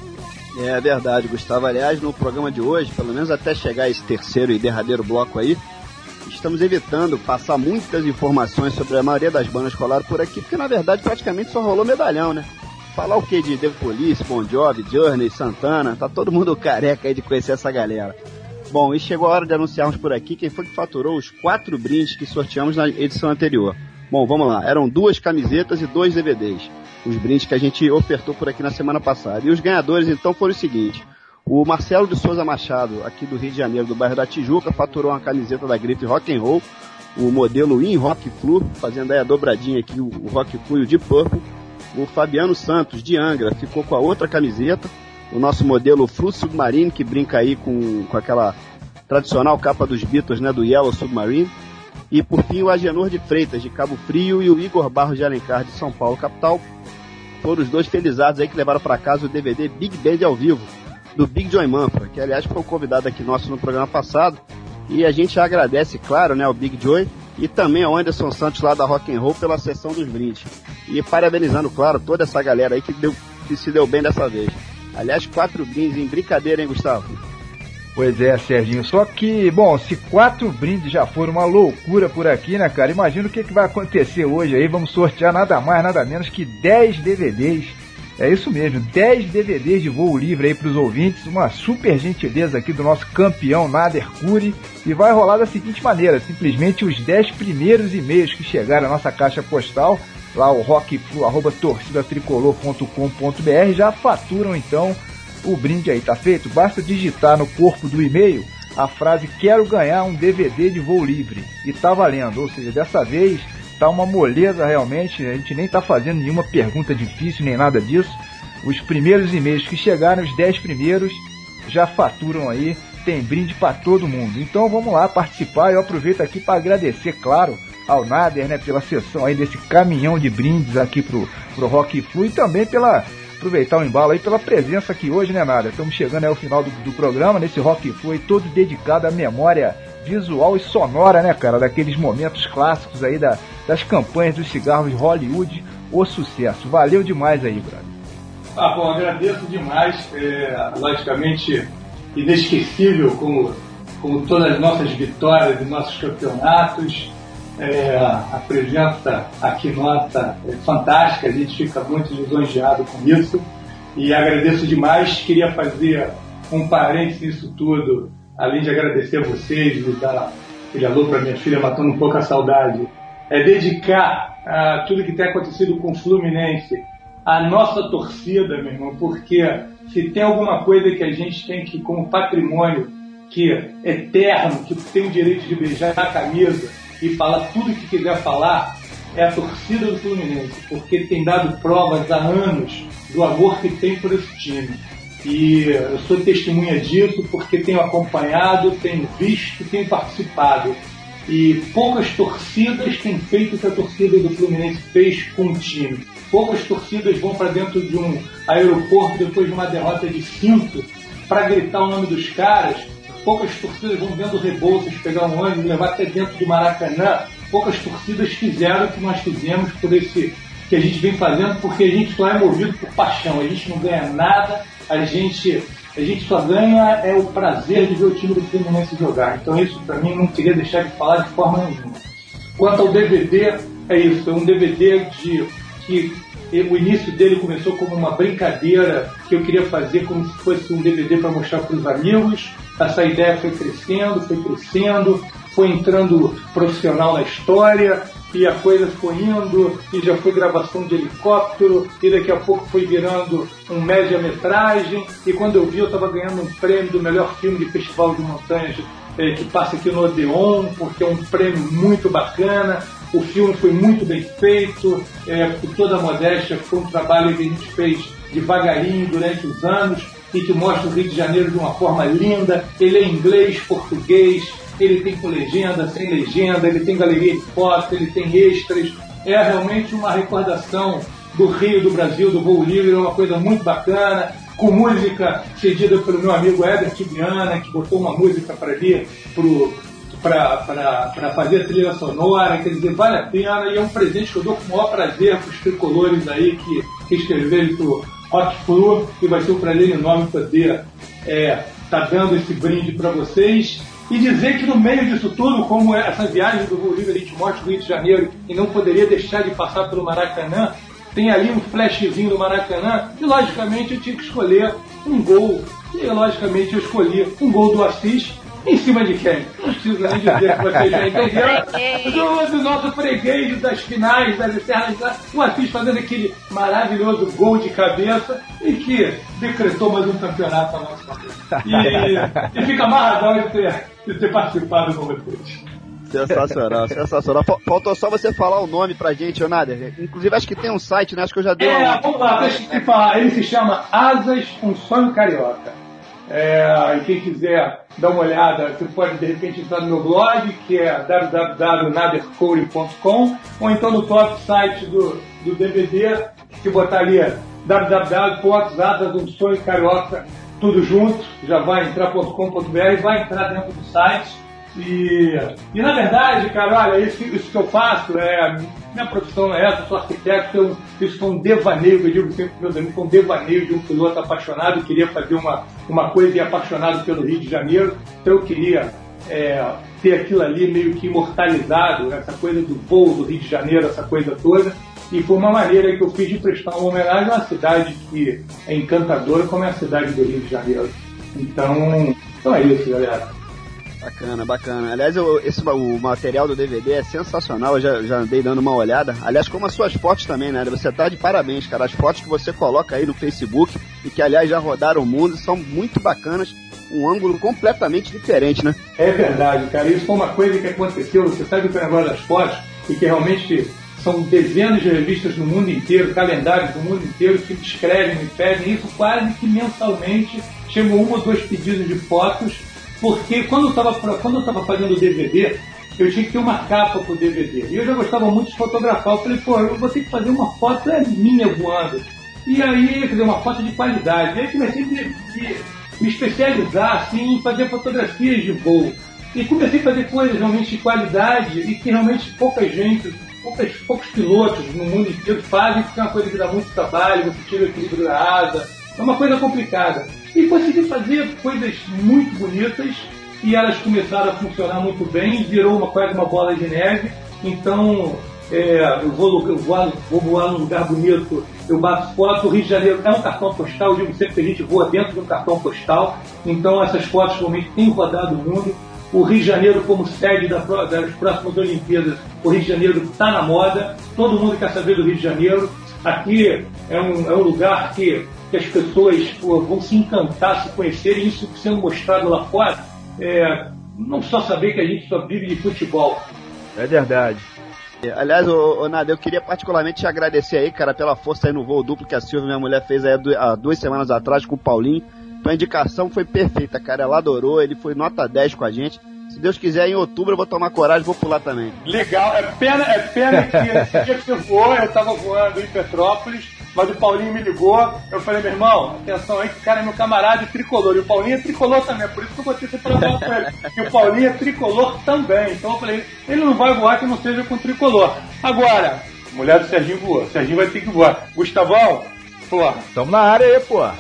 É verdade, Gustavo. Aliás, no programa de hoje, pelo menos até chegar esse terceiro e derradeiro bloco aí, estamos evitando passar muitas informações sobre a maioria das bandas que rolaram por aqui, porque na verdade praticamente só rolou medalhão, né? Falar o que de The Police, Bon Jovi, Journey, Santana, tá todo mundo careca aí de conhecer essa galera. Bom, e chegou a hora de anunciarmos por aqui quem foi que faturou os quatro brindes que sorteamos na edição anterior. Bom, vamos lá. Eram duas camisetas e dois D V Ds. Os brindes que a gente ofertou por aqui na semana passada. E os ganhadores, então, foram os seguintes. O Marcelo de Souza Machado, aqui do Rio de Janeiro, do bairro da Tijuca, faturou uma camiseta da grife Rock and Roll, o modelo In Rock Flu, fazendo aí a dobradinha aqui, o Rock Flu e o Deep Purple. O Fabiano Santos, de Angra, ficou com a outra camiseta. O nosso modelo Flu Submarine, que brinca aí com, com aquela tradicional capa dos Beatles, né, do Yellow Submarine. E por fim o Agenor de Freitas, de Cabo Frio, e o Igor Barros de Alencar, de São Paulo, capital. Foram os dois felizados aí que levaram para casa o D V D Big Band ao vivo, do Big Joy Manfra, que aliás foi o convidado aqui nosso no programa passado. E a gente agradece, claro, né, ao Big Joy e também ao Anderson Santos lá da Rock and Roll pela sessão dos brindes. E parabenizando, claro, toda essa galera aí que, deu, que se deu bem dessa vez. Aliás, quatro brindes em brincadeira, hein, Gustavo? Pois é, Serginho. Só que, bom, se quatro brindes já foram uma loucura por aqui, né, cara? Imagina o que, que vai acontecer hoje aí. Vamos sortear nada mais, nada menos que dez D V Ds. É isso mesmo, dez D V Ds de voo livre aí pros ouvintes. Uma super gentileza aqui do nosso campeão Nader Curi. E vai rolar da seguinte maneira: simplesmente os dez primeiros e-mails que chegaram à nossa caixa postal, lá o rockflu arroba torcida tricolor ponto com ponto b r, já faturam então o brinde aí, tá feito? Basta digitar no corpo do e-mail a frase "quero ganhar um D V D de voo livre" e tá valendo. Ou seja, dessa vez tá uma moleza realmente, a gente nem tá fazendo nenhuma pergunta difícil nem nada disso. Os primeiros e-mails que chegaram, os dez primeiros, já faturam aí, tem brinde para todo mundo. Então vamos lá participar. Eu aproveito aqui para agradecer, claro, ao Nader, né, pela sessão aí desse caminhão de brindes aqui pro, pro Rock Flu, e também pela, aproveitar o embalo aí, pela presença aqui hoje, né, Nader? Estamos chegando aí ao final do, do programa, nesse Rock Flu aí, todo dedicado à memória visual e sonora, né, cara, daqueles momentos clássicos aí da, das campanhas dos cigarros Hollywood, o sucesso. Valeu demais aí, brother. Ah, bom, agradeço demais, é, logicamente inesquecível como, como todas as nossas vitórias e nossos campeonatos. É, a presença aqui nossa é fantástica, a gente fica muito lisonjeado com isso e agradeço demais. Queria fazer um parênteses nisso tudo, além de agradecer a vocês e dar aquele alô para minha filha, matando um pouco a saudade, é dedicar a tudo que tem acontecido com o Fluminense a nossa torcida, meu irmão, porque se tem alguma coisa que a gente tem que, como patrimônio, que é eterno, que tem o direito de beijar a camisa e falar tudo o que quiser falar, é a torcida do Fluminense, porque tem dado provas há anos do amor que tem por esse time. E eu sou testemunha disso porque tenho acompanhado, tenho visto, tenho participado. E poucas torcidas têm feito o que a torcida do Fluminense fez com o time. Poucas torcidas vão para dentro de um aeroporto depois de uma derrota de cinco para gritar o nome dos caras. Poucas torcidas vão dentro do Rebouças pegar um ônibus e levar até dentro do Maracanã. Poucas torcidas fizeram o que nós fizemos por esse que a gente vem fazendo, porque a gente só é movido por paixão. A gente não ganha nada, a gente, a gente só ganha é o prazer de ver o time do Fluminense jogar. Então isso, para mim, não queria deixar de falar de forma nenhuma. Quanto ao D V D, é isso, é um D V D de, que o início dele começou como uma brincadeira que eu queria fazer como se fosse um D V D para mostrar para os amigos. Essa ideia foi crescendo, foi crescendo, foi entrando profissional na história, e a coisa foi indo, e já foi gravação de helicóptero, e daqui a pouco foi virando um média-metragem, e quando eu vi eu estava ganhando um prêmio do melhor filme de Festival de Montanhas é, que passa aqui no Odeon, porque é um prêmio muito bacana. O filme foi muito bem feito, é, por toda a modéstia, foi um trabalho que a gente fez devagarinho durante os anos, e que mostra o Rio de Janeiro de uma forma linda. Ele é inglês, português, ele tem com legenda, sem legenda, ele tem galeria de fotos, ele tem extras. É realmente uma recordação do Rio, do Brasil, do voo livre, é uma coisa muito bacana, com música cedida pelo meu amigo Herbert Viana, que botou uma música para ali, para fazer a trilha sonora. Quer dizer, vale a pena, e é um presente que eu dou com o maior prazer para os tricolores aí que, que escreveram pro Rock Flu, e vai ser um prazer enorme poder é, tá dando esse brinde para vocês. E dizer que no meio disso tudo, como essa viagem do Voo Livre, a gente mostra o Rio de Janeiro e não poderia deixar de passar pelo Maracanã, tem ali um flashzinho do Maracanã, e logicamente eu tinha que escolher um gol. E logicamente eu escolhi um gol do Assis. Em cima de quem? Não preciso nem dizer que vocês já entenderam. Do, do nosso freguês das finais, das eternas, o Assis fazendo aquele maravilhoso gol de cabeça e que decretou mais um campeonato para nossa cabeça. E, e fica amarradão de ter, de ter participado com vocês. Sensacional, sensacional. Faltou só você falar o nome pra gente, Nader. Inclusive, acho que tem um site, né? Acho que eu já dei. É, uma... vamos lá, deixa eu te falar. Ele se chama Asas, um sonho carioca. É, e quem quiser dar uma olhada, você pode de repente entrar no meu blog, que é w w w ponto nader coure ponto com, ou então no próprio site do, do D V D, que botar ali w w w ponto asas um sonho carioca, tudo junto, já vai entrar ponto com ponto b r, vai entrar dentro do site. E, e na verdade, cara, olha, isso, isso que eu faço, é, minha profissão não é essa, eu sou arquiteto, eu, isso foi um devaneio, eu digo sempre para meus amigos, foi um devaneio de um piloto apaixonado, eu queria fazer uma, uma coisa e apaixonado pelo Rio de Janeiro, então eu queria é, ter aquilo ali meio que imortalizado, essa coisa do voo do Rio de Janeiro, essa coisa toda, e foi uma maneira que eu fiz de prestar uma homenagem a uma cidade que é encantadora como é a cidade do Rio de Janeiro. Então, então é isso, galera. Bacana, bacana. Aliás, eu, esse, o material do D V D é sensacional, eu já, já andei dando uma olhada. Aliás, como as suas fotos também, né? Você tá de parabéns, cara. As fotos que você coloca aí no Facebook e que, aliás, já rodaram o mundo, são muito bacanas. Um ângulo completamente diferente, né? É verdade, cara. Isso foi uma coisa que aconteceu. Você sabe o negócio das fotos e que realmente são dezenas de revistas no mundo inteiro, calendários do mundo inteiro que me escrevem, me pedem isso quase que mensalmente. Chegou um ou dois pedidos de fotos. Porque quando eu estava quando eu estava fazendo o D V D, eu tinha que ter uma capa pro D V D. E eu já gostava muito de fotografar. Eu falei, pô, eu vou ter que fazer uma foto é minha voando. E aí, quer dizer, uma foto de qualidade. E aí comecei a me, me, me especializar assim, em fazer fotografias de voo. E comecei a fazer coisas realmente de qualidade e que realmente pouca gente, poucas, poucos pilotos no mundo inteiro fazem, porque é uma coisa que dá muito trabalho, você tira o equilíbrio da asa. É uma coisa complicada. E consegui fazer coisas muito bonitas e elas começaram a funcionar muito bem, virou uma, quase uma bola de neve. Então, é, eu, vou, eu vou, vou voar num lugar bonito, eu bato foto. O Rio de Janeiro é um cartão postal, eu digo sempre que a gente voa dentro de um cartão postal. Então, essas fotos realmente têm rodado o mundo. O Rio de Janeiro, como sede da, das próximas Olimpíadas, o Rio de Janeiro está na moda, todo mundo quer saber do Rio de Janeiro. Aqui é um, é um lugar que, que as pessoas pô, vão se encantar, se conhecerem, isso sendo mostrado lá fora. é, não só saber que a gente só vive de futebol. É verdade. Aliás, ô, ô Nada, eu queria particularmente te agradecer aí, cara, pela força aí no voo duplo que a Silvia, minha mulher, fez aí há duas semanas atrás com o Paulinho. Tua indicação foi perfeita, cara. Ela adorou, ele foi nota dez com a gente. Se Deus quiser, em outubro eu vou tomar coragem e vou pular também. Legal, é pena, é pena que esse dia que você voou, eu tava voando em Petrópolis, mas o Paulinho me ligou, eu falei, meu irmão, atenção aí que o cara é meu camarada tricolor, e o Paulinho é tricolor também, por isso que eu botei você pra falar com ele, e o Paulinho é tricolor também, então eu falei, ele não vai voar que não seja com tricolor. Agora, a mulher do Serginho voou, o Serginho vai ter que voar. Gustavão, porra. Tamo na área aí, porra.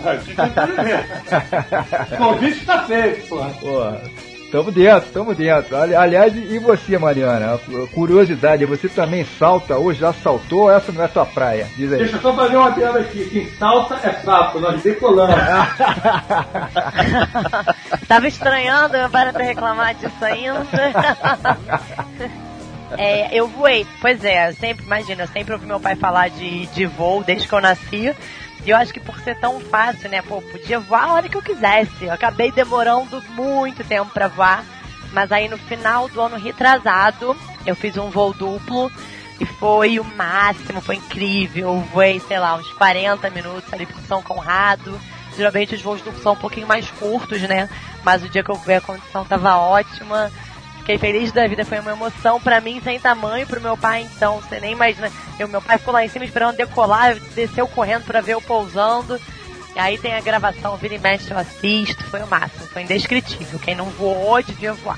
O convite tá feito, porra. Porra. Tamo dentro, tamo dentro. Aliás, e você, Mariana? Curiosidade, você também salta ou já saltou? Essa não é tua praia? Diz aí. Deixa eu só fazer uma adendo aqui. Quem salta é sapo, nós decolamos. Tava estranhando para de reclamar disso ainda. É, eu voei. Pois é, eu sempre, imagina, eu sempre ouvi meu pai falar de, de voo desde que eu nasci. E eu acho que por ser tão fácil, né, pô, podia voar a hora que eu quisesse. Eu acabei demorando muito tempo pra voar, mas aí no final do ano retrasado, eu fiz um voo duplo e foi o máximo, foi incrível. Eu voei, sei lá, uns quarenta minutos ali por São Conrado. Geralmente os voos duplos são um pouquinho mais curtos, né, mas o dia que eu voei a condição tava ótima. Fiquei feliz da vida, foi uma emoção pra mim sem tamanho, pro meu pai então, você nem imagina. Eu, meu pai ficou lá em cima esperando decolar, desceu correndo pra ver eu pousando. E aí tem a gravação, vira e mexe eu assisto, foi o máximo, foi indescritível. Quem não voou devia voar.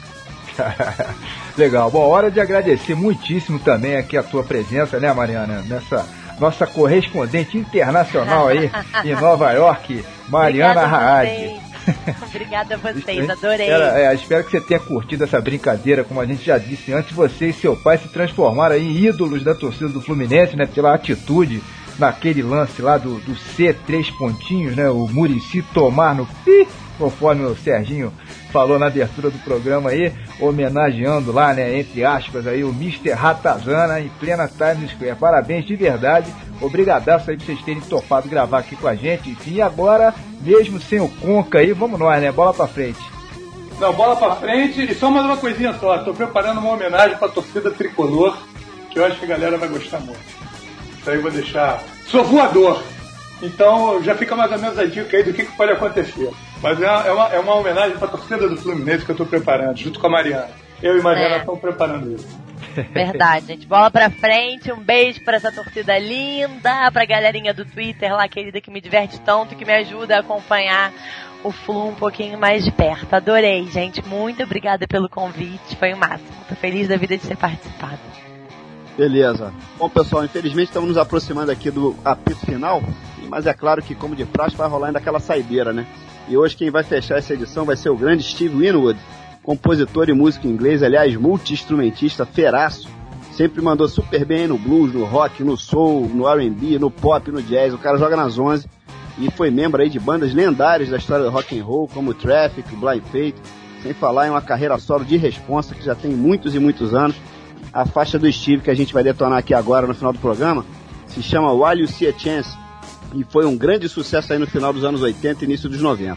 Legal, bom, hora de agradecer muitíssimo também aqui a tua presença, né, Mariana, nessa nossa correspondente internacional aí em Nova York, Mariana Raad. Obrigada a vocês, adorei. Era, é, espero que você tenha curtido essa brincadeira. Como a gente já disse antes, você e seu pai se transformaram em ídolos da torcida do Fluminense, né? Pela atitude naquele lance lá do, do C, três pontinhos, né? O Muricy tomar no pi, conforme o Serginho falou na abertura do programa aí, homenageando lá, né, entre aspas, aí, o mister Ratazana em plena Times Square. Parabéns de verdade, obrigadaço aí por vocês terem topado gravar aqui com a gente. Enfim, agora, mesmo sem o Conca aí, vamos nós, né, bola pra frente. Não, bola pra frente, e só mais uma coisinha só, tô preparando uma homenagem pra torcida tricolor, que eu acho que a galera vai gostar muito. Isso aí eu vou deixar... Sou voador! Então já fica mais ou menos a dica aí do que, que pode acontecer. Mas é uma, é uma, é uma homenagem para a torcida do Fluminense que eu estou preparando, junto com a Mariana. Eu e a Mariana estamos é. preparando isso. Verdade, gente. Bola pra frente, um beijo para essa torcida linda, pra galerinha do Twitter lá, querida, que me diverte tanto, que me ajuda a acompanhar o Flu um pouquinho mais de perto. Adorei, gente. Muito obrigada pelo convite, foi o máximo. Tô feliz da vida de ter participado. Beleza. Bom, pessoal, infelizmente estamos nos aproximando aqui do apito final, mas é claro que, como de praxe, vai rolar ainda aquela saideira, né? E hoje quem vai fechar essa edição vai ser o grande Steve Winwood, compositor e músico inglês, aliás, multi-instrumentista, feraço. Sempre mandou super bem no blues, no rock, no soul, no R and B, no pop, no jazz. O cara joga nas onze e foi membro aí de bandas lendárias da história do rock and roll, como Traffic, Blind Faith, sem falar em uma carreira solo de responsa que já tem muitos e muitos anos. A faixa do Steve que a gente vai detonar aqui agora no final do programa se chama While You See a Chance e foi um grande sucesso aí no final dos anos oitenta e início dos noventa.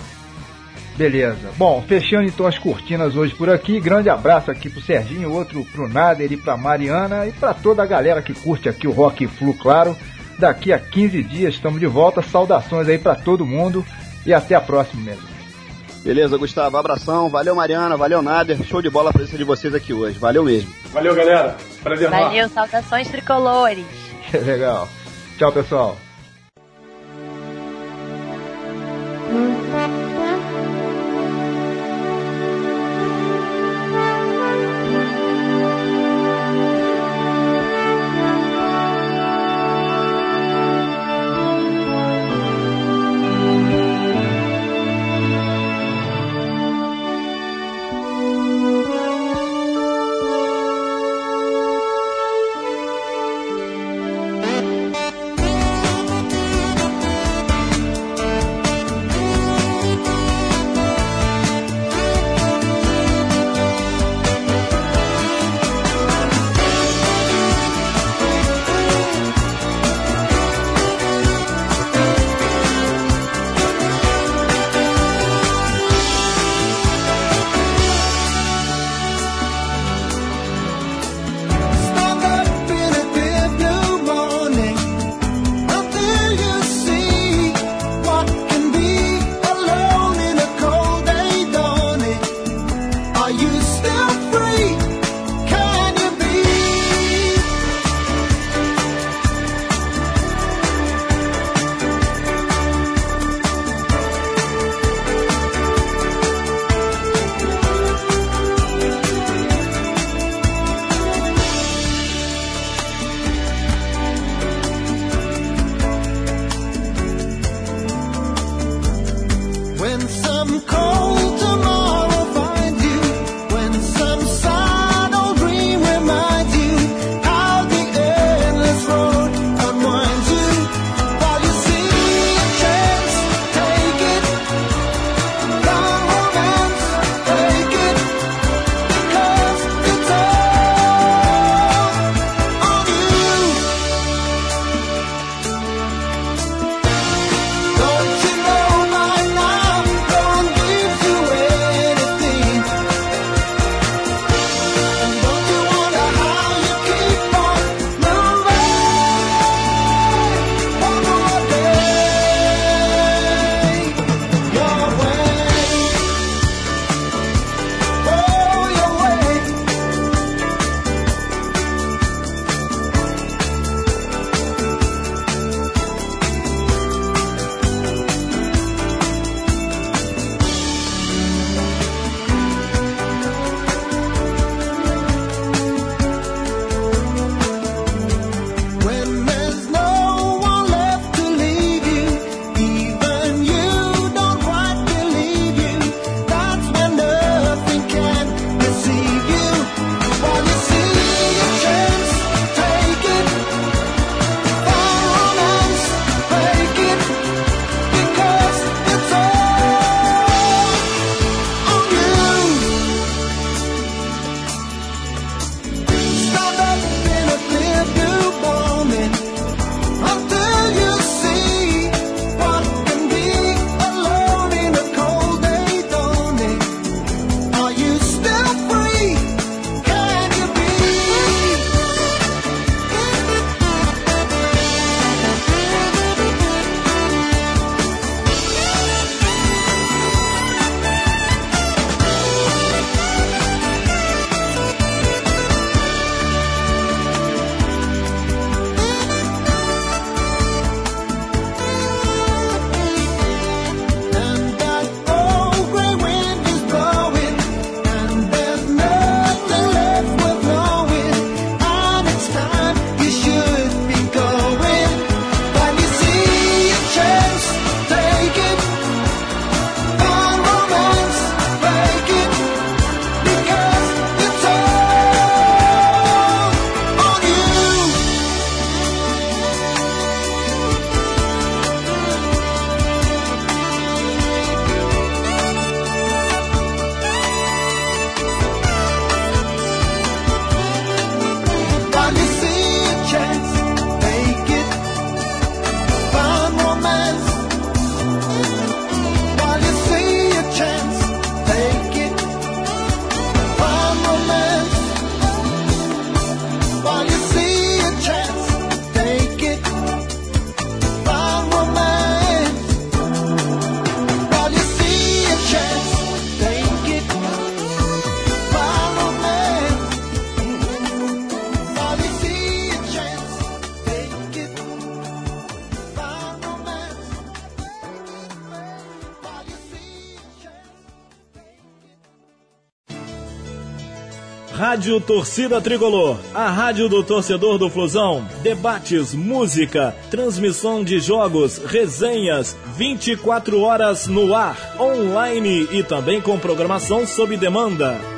Beleza. Bom, fechando então as cortinas hoje por aqui. Grande abraço aqui pro Serginho, outro pro Nader e pra Mariana e pra toda a galera que curte aqui o Rock Flu, claro. Daqui a quinze dias estamos de volta. Saudações aí pra todo mundo e até a próxima mesmo. Beleza, Gustavo, abração, valeu Mariana, valeu Nader, show de bola a presença de vocês aqui hoje, valeu mesmo. Valeu, galera, prazer. Valeu, saudações tricolores. Legal, tchau pessoal. Rádio Torcida Tricolor, a rádio do torcedor do Flusão. Debates, música, transmissão de jogos, resenhas, vinte e quatro horas no ar, online e também com programação sob demanda.